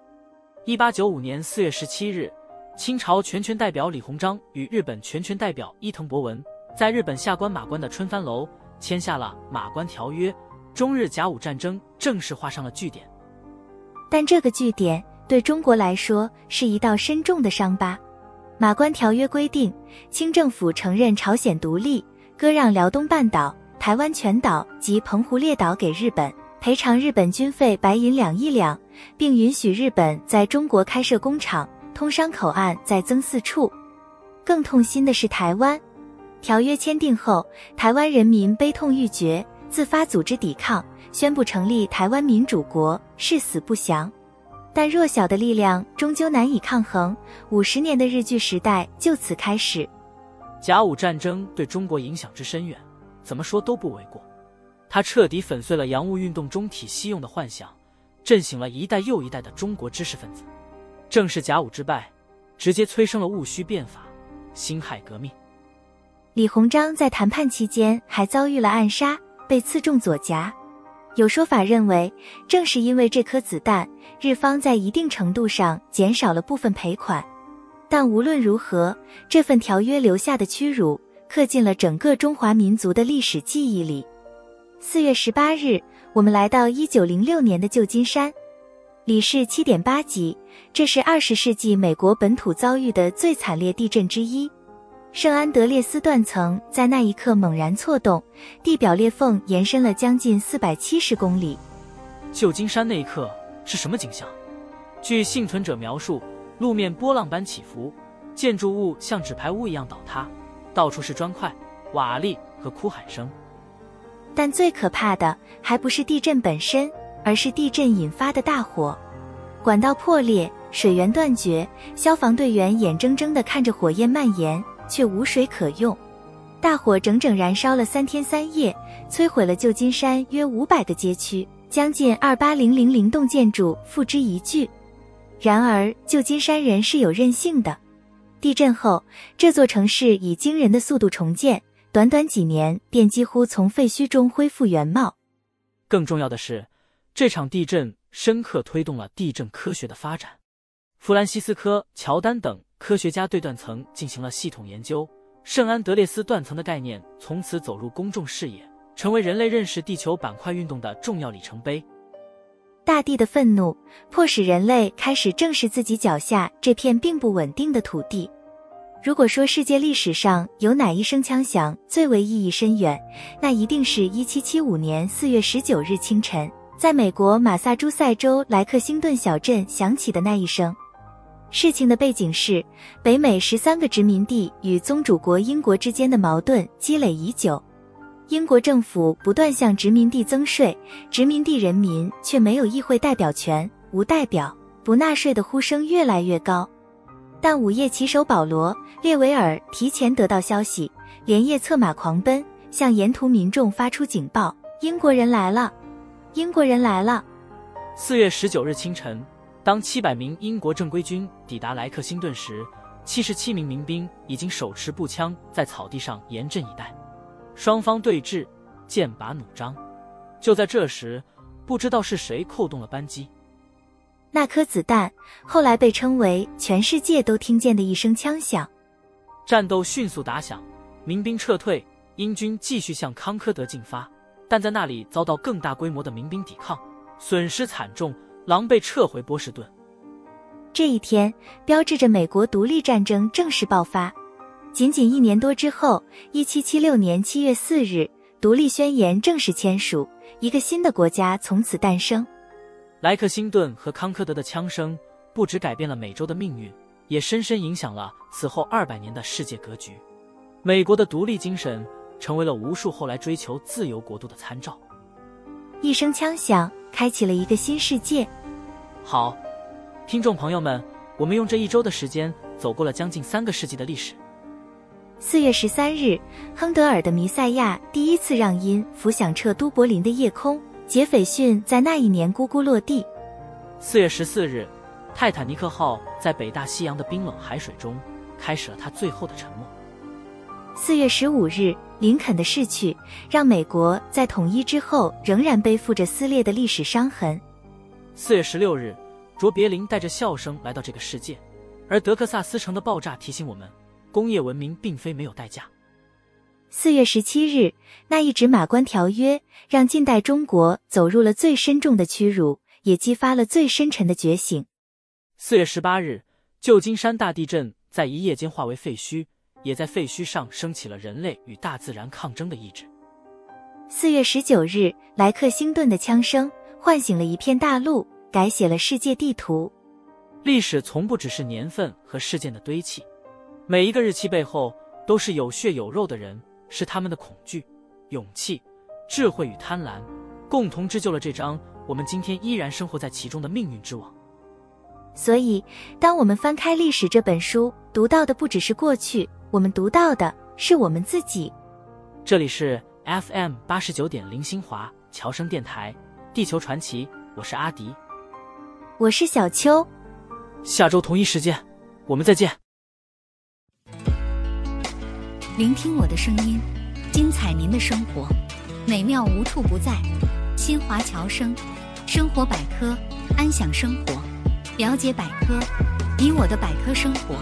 1895年4月17日，清朝全权代表李鸿章与日本全权代表伊藤博文在日本下关马关的春帆楼签下了《马关条约》，中日甲午战争正式画上了句点。 但这个句点对中国来说是一道深重的伤疤。马关条约规定，清政府承认朝鲜独立，割让辽东半岛、台湾全岛及澎湖列岛给日本，赔偿日本军费白银2亿两，并允许日本在中国开设工厂，通商口岸再增4处。更痛心的是台湾，条约签订后，台湾人民悲痛欲绝，自发组织抵抗，宣布成立台湾民主国，誓死不降。但弱小的力量终究难以抗衡，50年的日据时代就此开始。 甲午战争对中国影响之深远，怎么说都不为过。它彻底粉碎了洋务运动中体西用的幻想，震醒了一代又一代的中国知识分子。正是甲午之败，直接催生了戊戌变法、辛亥革命。 李鸿章在谈判期间还遭遇了暗杀，被刺中左颊。有说法认为，正是因为这颗子弹，日方在一定程度上减少了部分赔款。但无论如何，这份条约留下的屈辱，刻进了整个中华民族的历史记忆里。4月18日，我们来到1906年的旧金山。里氏 7.8 级，这是20世纪美国本土遭遇的最惨烈地震之一。圣安德烈斯断层在那一刻猛然错动，地表裂缝延伸了将近470公里。 旧金山那一刻是什么景象？据幸存者描述，路面波浪般起伏，建筑物像纸牌屋一样倒塌，到处是砖块、瓦砾和哭喊声。 但最可怕的还不是地震本身，而是地震引发的大火。管道破裂，水源断绝，消防队员眼睁睁地看着火焰蔓延，却无水可用。大火整整燃烧了3天3夜，摧毁了旧金山约500个街区，将近28000栋建筑付之一炬。然而旧金山人是有韧性的，地震后这座城市以惊人的速度重建，短短几年便几乎从废墟中恢复原貌。 更重要的是，这场地震深刻推动了地震科学的发展。弗兰西斯科·乔丹等科学家对断层进行了系统研究，圣安德烈斯断层的概念从此走入公众视野，成为人类认识地球板块运动的重要里程碑。 大地的愤怒迫使人类开始正视自己脚下这片并不稳定的土地。如果说世界历史上有哪一声枪响最为意义深远，那一定是1775年4月19日清晨，在美国马萨诸塞州莱克星顿小镇响起的那一声。事情的背景是，北美13个殖民地与宗主国英国之间的矛盾积累已久。英国政府不断向殖民地增税，殖民地人民却没有议会代表权，无代表、不纳税的呼声越来越高。但午夜骑手保罗·列维尔提前得到消息，连夜策马狂奔，向沿途民众发出警报：英国人来了！英国人来了 ！4月19日清晨，当700名英国正规军抵达莱克星顿时，77名民兵已经手持步枪在草地上严阵以待。双方对峙，剑拔弩张。就在这时，不知道是谁扣动了扳机。 那颗子弹后来被称为全世界都听见的一声枪响。 战斗迅速打响，民兵撤退，英军继续向康科德进发，但在那里遭到更大规模的民兵抵抗，损失惨重，狼狈撤回波士顿。 这一天标志着美国独立战争正式爆发。仅仅1年多之后，1776年7月4日，独立宣言正式签署，一个新的国家从此诞生。 莱克星顿和康科德的枪声不只改变了美洲的命运，也深深影响了此后200年的世界格局。美国的独立精神成为了无数后来追求自由国度的参照。 一声枪响，开启了一个新世界。 好，听众朋友们，我们用这1周的时间走过了将近3个世纪的历史。 4月13日，亨德尔的《弥赛亚》第一次让音符响彻都柏林的夜空，杰斐逊在那一年咕咕落地。 4月14日，泰坦尼克号在北大西洋的冰冷海水中开始了它最后的沉没。 4月15日，林肯的逝去让美国在统一之后仍然背负着撕裂的历史伤痕。 4月16日，卓别林带着笑声来到这个世界，而德克萨斯城的爆炸提醒我们，工业文明并非没有代价。 4月17日，那一纸马关条约让近代中国走入了最深重的屈辱，也激发了最深沉的觉醒。 4月18日，旧金山大地震在一夜间化为废墟，也在废墟上升起了人类与大自然抗争的意志。 4月19日，莱克星顿的枪声唤醒了一片大陆，改写了世界地图。 历史从不只是年份和事件的堆砌，每一个日期背后都是有血有肉的人，是他们的恐惧、勇气、智慧与贪婪，共同织就了这张我们今天依然生活在其中的命运之网。 所以，当我们翻开历史这本书，读到的不只是过去，我们读到的是我们自己。 这里是 FM 89.0新华侨声电台，地球传奇，我是阿迪， 我是小秋。 下周同一时间，我们再见。 聆听我的声音，精彩您的生活，美妙无处不在。新华侨声，生活百科，安享生活，了解百科，你我的百科生活。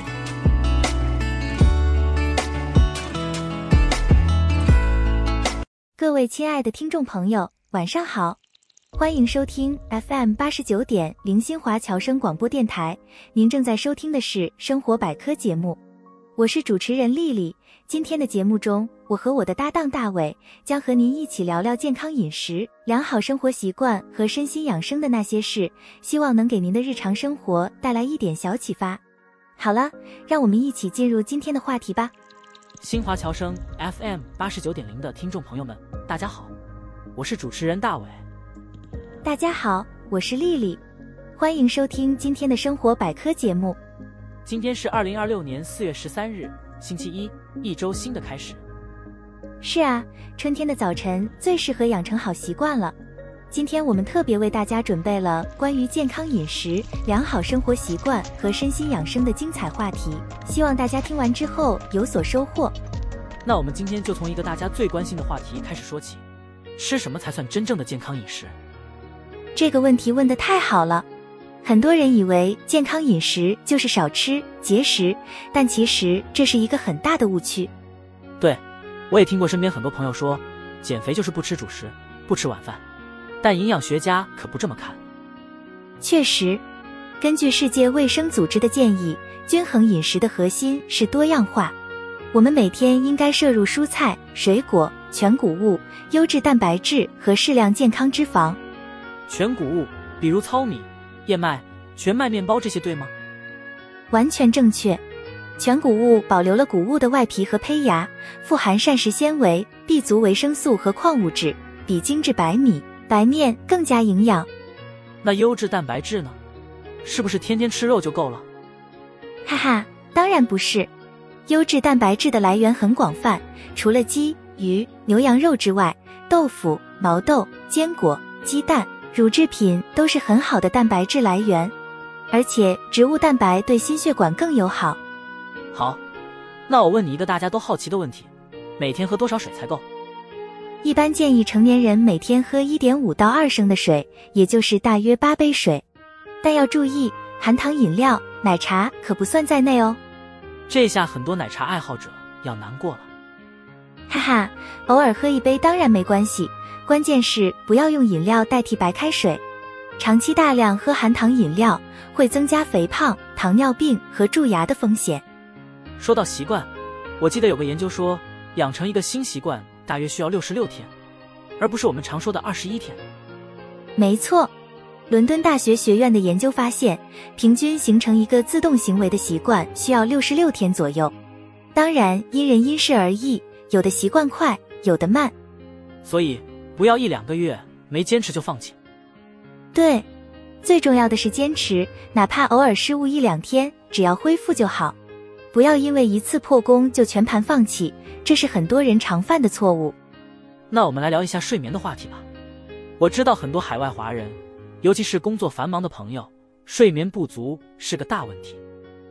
各位亲爱的听众朋友，晚上好，欢迎收听 FM 89.0新华侨声广播电台。您正在收听的是生活百科节目，我是主持人丽丽。今天的节目中，我和我的搭档大伟将和您一起聊聊健康饮食、良好生活习惯和身心养生的那些事，希望能给您的日常生活带来一点小启发。好了，让我们一起进入今天的话题吧。 新华侨声 FM 89.0的听众朋友们，大家好，我是主持人大伟。 大家好，我是丽丽，欢迎收听今天的生活百科节目。 今天是2026年4月13日，星期一，一周新的开始。 是啊，春天的早晨最适合养成好习惯了。今天我们特别为大家准备了关于健康饮食、良好生活习惯和身心养生的精彩话题，希望大家听完之后有所收获。 那我们今天就从一个大家最关心的话题开始说起，吃什么才算真正的健康饮食？ 这个问题问得太好了。很多人以为健康饮食就是少吃、节食，但其实这是一个很大的误区。 对，我也听过身边很多朋友说，减肥就是不吃主食，不吃晚饭，但营养学家可不这么看。 确实，根据世界卫生组织的建议，均衡饮食的核心是多样化。我们每天应该摄入蔬菜、水果、全谷物、优质蛋白质和适量健康脂肪。 全谷物，比如糙米、燕麦、全麦面包这些对吗？ 完全正确。全谷物保留了谷物的外皮和胚芽，富含膳食纤维、B 族维生素和矿物质，比精致白米、白面更加营养。 那优质蛋白质呢？是不是天天吃肉就够了？ 哈哈，当然不是。优质蛋白质的来源很广泛，除了鸡、鱼、牛羊肉之外，豆腐、毛豆、坚果、鸡蛋、乳制品都是很好的蛋白质来源，而且植物蛋白对心血管更友好。 好，那我问你一个大家都好奇的问题，每天喝多少水才够？ 一般建议成年人每天喝 1.5 到2升的水，也就是大约8杯水。但要注意，含糖饮料、奶茶可不算在内哦。 这下很多奶茶爱好者要难过了。 哈哈，偶尔喝一杯当然没关系，关键是不要用饮料代替白开水。长期大量喝含糖饮料会增加肥胖、糖尿病和蛀牙的风险。 说到习惯，我记得有个研究说，养成一个新习惯大约需要66天，而不是我们常说的21天。 没错，伦敦大学学院的研究发现，平均形成一个自动行为的习惯需要66天左右。当然，因人因事而异，有的习惯快，有的慢。 所以，不要1-2个月没坚持就放弃。 对，最重要的是坚持，哪怕偶尔失误1-2天，只要恢复就好。不要因为一次破功就全盘放弃，这是很多人常犯的错误。 那我们来聊一下睡眠的话题吧。我知道很多海外华人，尤其是工作繁忙的朋友，睡眠不足是个大问题。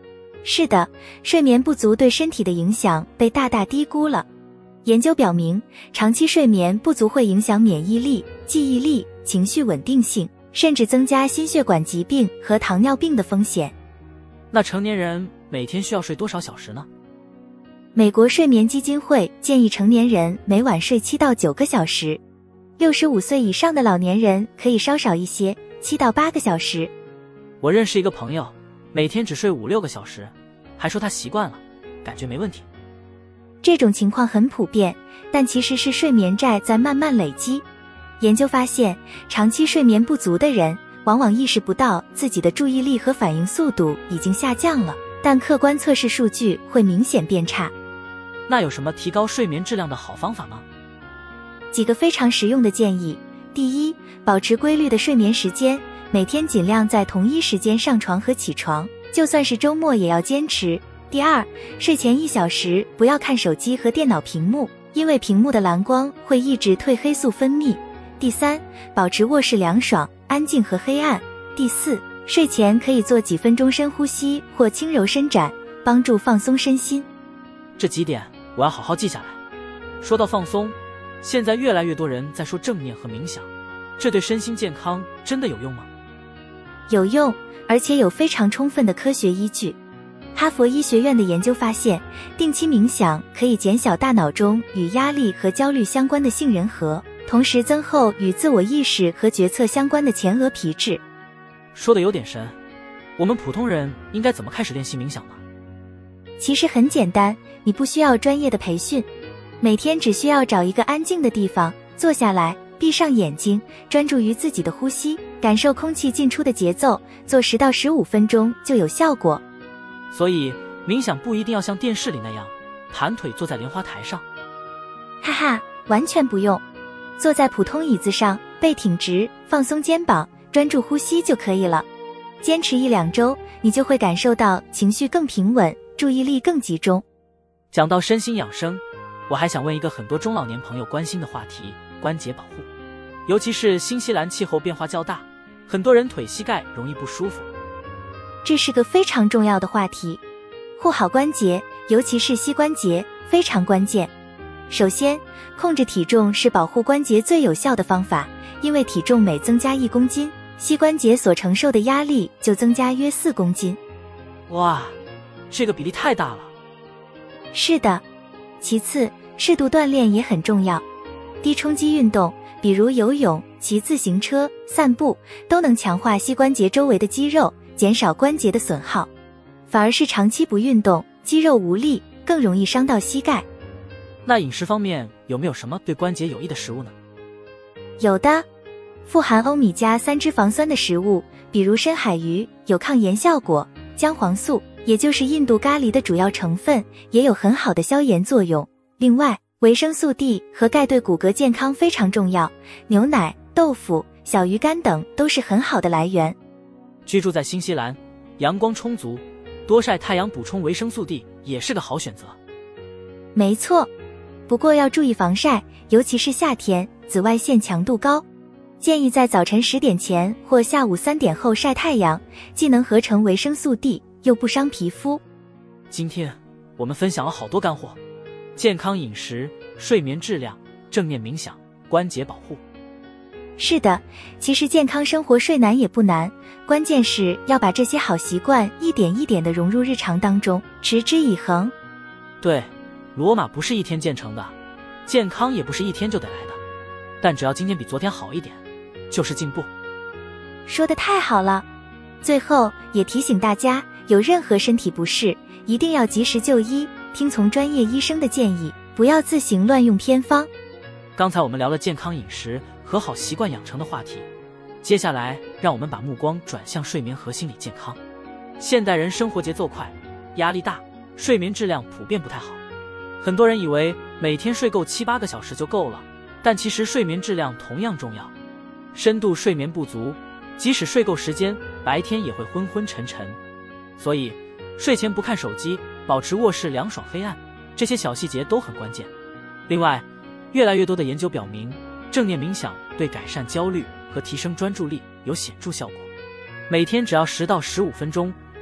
是的，睡眠不足对身体的影响被大大低估了。研究表明，长期睡眠不足会影响免疫力、记忆力、情绪稳定性，甚至增加心血管疾病和糖尿病的风险。 那成年人每天需要睡多少小时呢？ 美国睡眠基金会建议成年人每晚睡7到9个小时，65岁以上的老年人可以稍少一些，7到8个小时。 我认识一个朋友，每天只睡5-6个小时，还说他习惯了，感觉没问题。 这种情况很普遍，但其实是睡眠债在慢慢累积。研究发现，长期睡眠不足的人往往意识不到自己的注意力和反应速度已经下降了，但客观测试数据会明显变差。 那有什么提高睡眠质量的好方法吗？ 几个非常实用的建议。第一，保持规律的睡眠时间，每天尽量在同一时间上床和起床，就算是周末也要坚持。第二，睡前1小时不要看手机和电脑屏幕，因为屏幕的蓝光会抑制褪黑素分泌。第三，保持卧室凉爽、安静和黑暗。第四，睡前可以做几分钟深呼吸或轻柔伸展，帮助放松身心。 这几点我要好好记下来。说到放松，现在越来越多人在说正念和冥想，这对身心健康真的有用吗？ 有用，而且有非常充分的科学依据。哈佛医学院的研究发现，定期冥想可以减小大脑中与压力和焦虑相关的杏仁核，同时增厚与自我意识和决策相关的前额皮质。 说的有点深，我们普通人应该怎么开始练习冥想呢？ 其实很简单，你不需要专业的培训，每天只需要找一个安静的地方，坐下来，闭上眼睛，专注于自己的呼吸，感受空气进出的节奏，做10到15分钟就有效果。 所以冥想不一定要像电视里那样盘腿坐在莲花台上。 哈哈，完全不用，坐在普通椅子上，背挺直，放松肩膀，专注呼吸就可以了。坚持1-2周，你就会感受到情绪更平稳，注意力更集中。 讲到身心养生，我还想问一个很多中老年朋友关心的话题：关节保护。尤其是新西兰气候变化较大，很多人腿膝盖容易不舒服。 这是个非常重要的话题，护好关节，尤其是膝关节，非常关键。首先，控制体重是保护关节最有效的方法，因为体重每增加1公斤，膝关节所承受的压力就增加约4公斤。 哇，这个比例太大了。 是的。其次，适度锻炼也很重要。低冲击运动，比如游泳、骑自行车、散步，都能强化膝关节周围的肌肉，减少关节的损耗。反而是长期不运动，肌肉无力，更容易伤到膝盖。 那饮食方面有没有什么对关节有益的食物呢？ 有的，富含欧米伽3脂肪酸的食物，比如深海鱼，有抗炎效果。姜黄素，也就是印度咖喱的主要成分，也有很好的消炎作用。另外，维生素 D 和钙对骨骼健康非常重要，牛奶、豆腐、小鱼干等都是很好的来源。 居住在新西兰，阳光充足，多晒太阳补充维生素 D 也是个好选择。 没错，不过要注意防晒，尤其是夏天，紫外线强度高。建议在早晨10点前或下午3点后晒太阳，既能合成维生素 D， 又不伤皮肤。 今天我们分享了好多干货：健康饮食、睡眠质量、正念冥想、关节保护。 是的，其实健康生活睡难也不难，关键是要把这些好习惯一点一点地融入日常当中，持之以恒。 对，罗马不是一天建成的，健康也不是一天就得来的，但只要今天比昨天好一点，就是进步。 说得太好了。最后也提醒大家，有任何身体不适，一定要及时就医，听从专业医生的建议，不要自行乱用偏方。 刚才我们聊了健康饮食和好习惯养成的话题，接下来让我们把目光转向睡眠和心理健康。现代人生活节奏快，压力大，睡眠质量普遍不太好。很多人以为每天睡够7-8个小时就够了，但其实睡眠质量同样重要。深度睡眠不足，即使睡够时间，白天也会昏昏沉沉。所以睡前不看手机，保持卧室凉爽黑暗，这些小细节都很关键。另外，越来越多的研究表明，正念冥想对改善焦虑和提升专注力有显著效果。每天只要10到15分钟，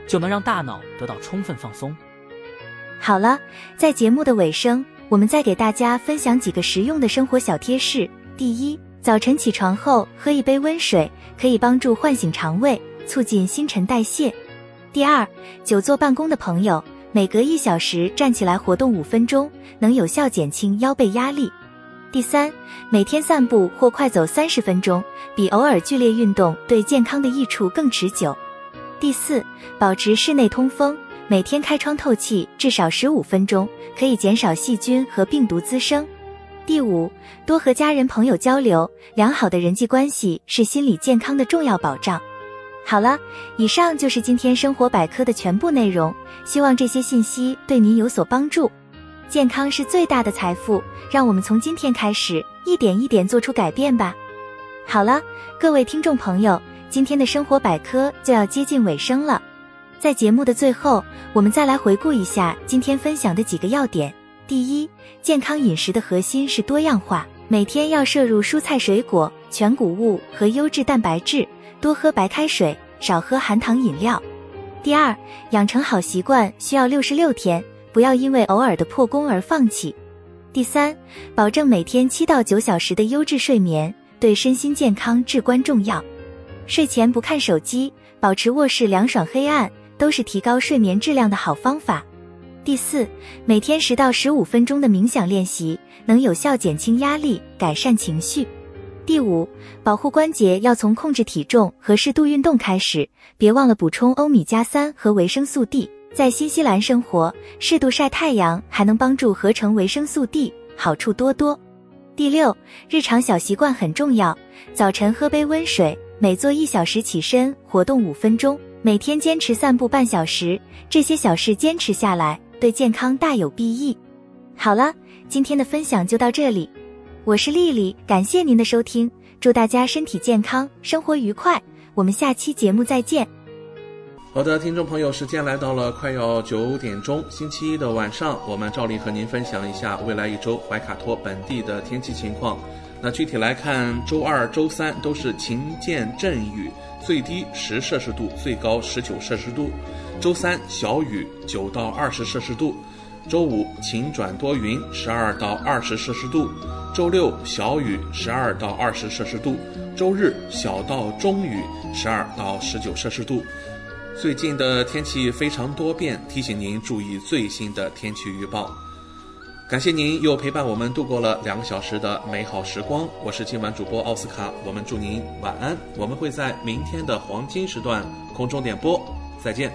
就能让大脑得到充分放松。 好了，在节目的尾声，我们再给大家分享几个实用的生活小贴士。第一，早晨起床后喝一杯温水，可以帮助唤醒肠胃，促进新陈代谢。第二，久坐办公的朋友，每隔1小时站起来活动5分钟，能有效减轻腰背压力。第三，每天散步或快走30分钟，比偶尔剧烈运动对健康的益处更持久。第四，保持室内通风，每天开窗透气至少15分钟，可以减少细菌和病毒滋生。第五，多和家人朋友交流，良好的人际关系是心理健康的重要保障。好了，以上就是今天生活百科的全部内容，希望这些信息对您有所帮助。健康是最大的财富，让我们从今天开始，一点一点做出改变吧。好了，各位听众朋友，今天的生活百科就要接近尾声了。在节目的最后，我们再来回顾一下今天分享的几个要点。第一，健康饮食的核心是多样化，每天要摄入蔬菜水果、全谷物和优质蛋白质，多喝白开水，少喝含糖饮料。第二，养成好习惯需要66天，不要因为偶尔的破功而放弃。第三，保证每天7到9小时的优质睡眠，对身心健康至关重要。睡前不看手机，保持卧室凉爽黑暗，都是提高睡眠质量的好方法。第四，每天10到15分钟的冥想练习，能有效减轻压力，改善情绪。第五，保护关节要从控制体重和适度运动开始，别忘了补充欧米伽3和维生素 D。在新西兰生活，适度晒太阳还能帮助合成维生素 D， 好处多多。第六，日常小习惯很重要，早晨喝杯温水，每做1小时起身活动5分钟，每天坚持散步半小时，这些小事坚持下来，对健康大有裨益。好了，今天的分享就到这里，我是丽丽，感谢您的收听，祝大家身体健康，生活愉快，我们下期节目再见。 好的，听众朋友，时间来到了快要9点钟，星期一的晚上，我们照例和您分享一下未来一周怀卡托本地的天气情况。那具体来看，周二、周三都是晴间阵雨，最低10摄氏度，最高19摄氏度。周三小雨9到20摄氏度。周五晴转多云12到20摄氏度。周六小雨12到20摄氏度。周日小到中雨12到19摄氏度。最近的天气非常多变，提醒您注意最新的天气预报。感谢您又陪伴我们度过了2个小时的美好时光，我是今晚主播奥斯卡，我们祝您晚安，我们会在明天的黄金时段空中点播，再见。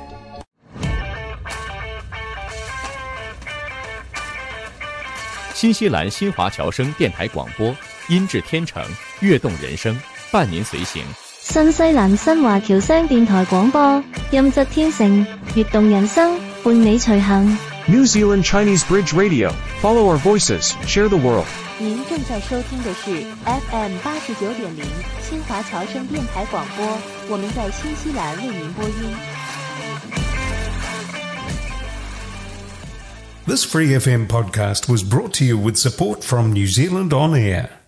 新西兰新华侨生电台廣播，音質天成，躍動人生，伴您隨行。 新西蘭新華僑聲電台廣播，音質天成，躍動人生，伴你隨行。 New Zealand Chinese Bridge Radio. Follow our voices, share the world. 您正在收听的是 FM 89.0新华侨生电台廣播，我們在新西蘭為您播音。 This Free FM podcast was brought to you with support from New Zealand On Air.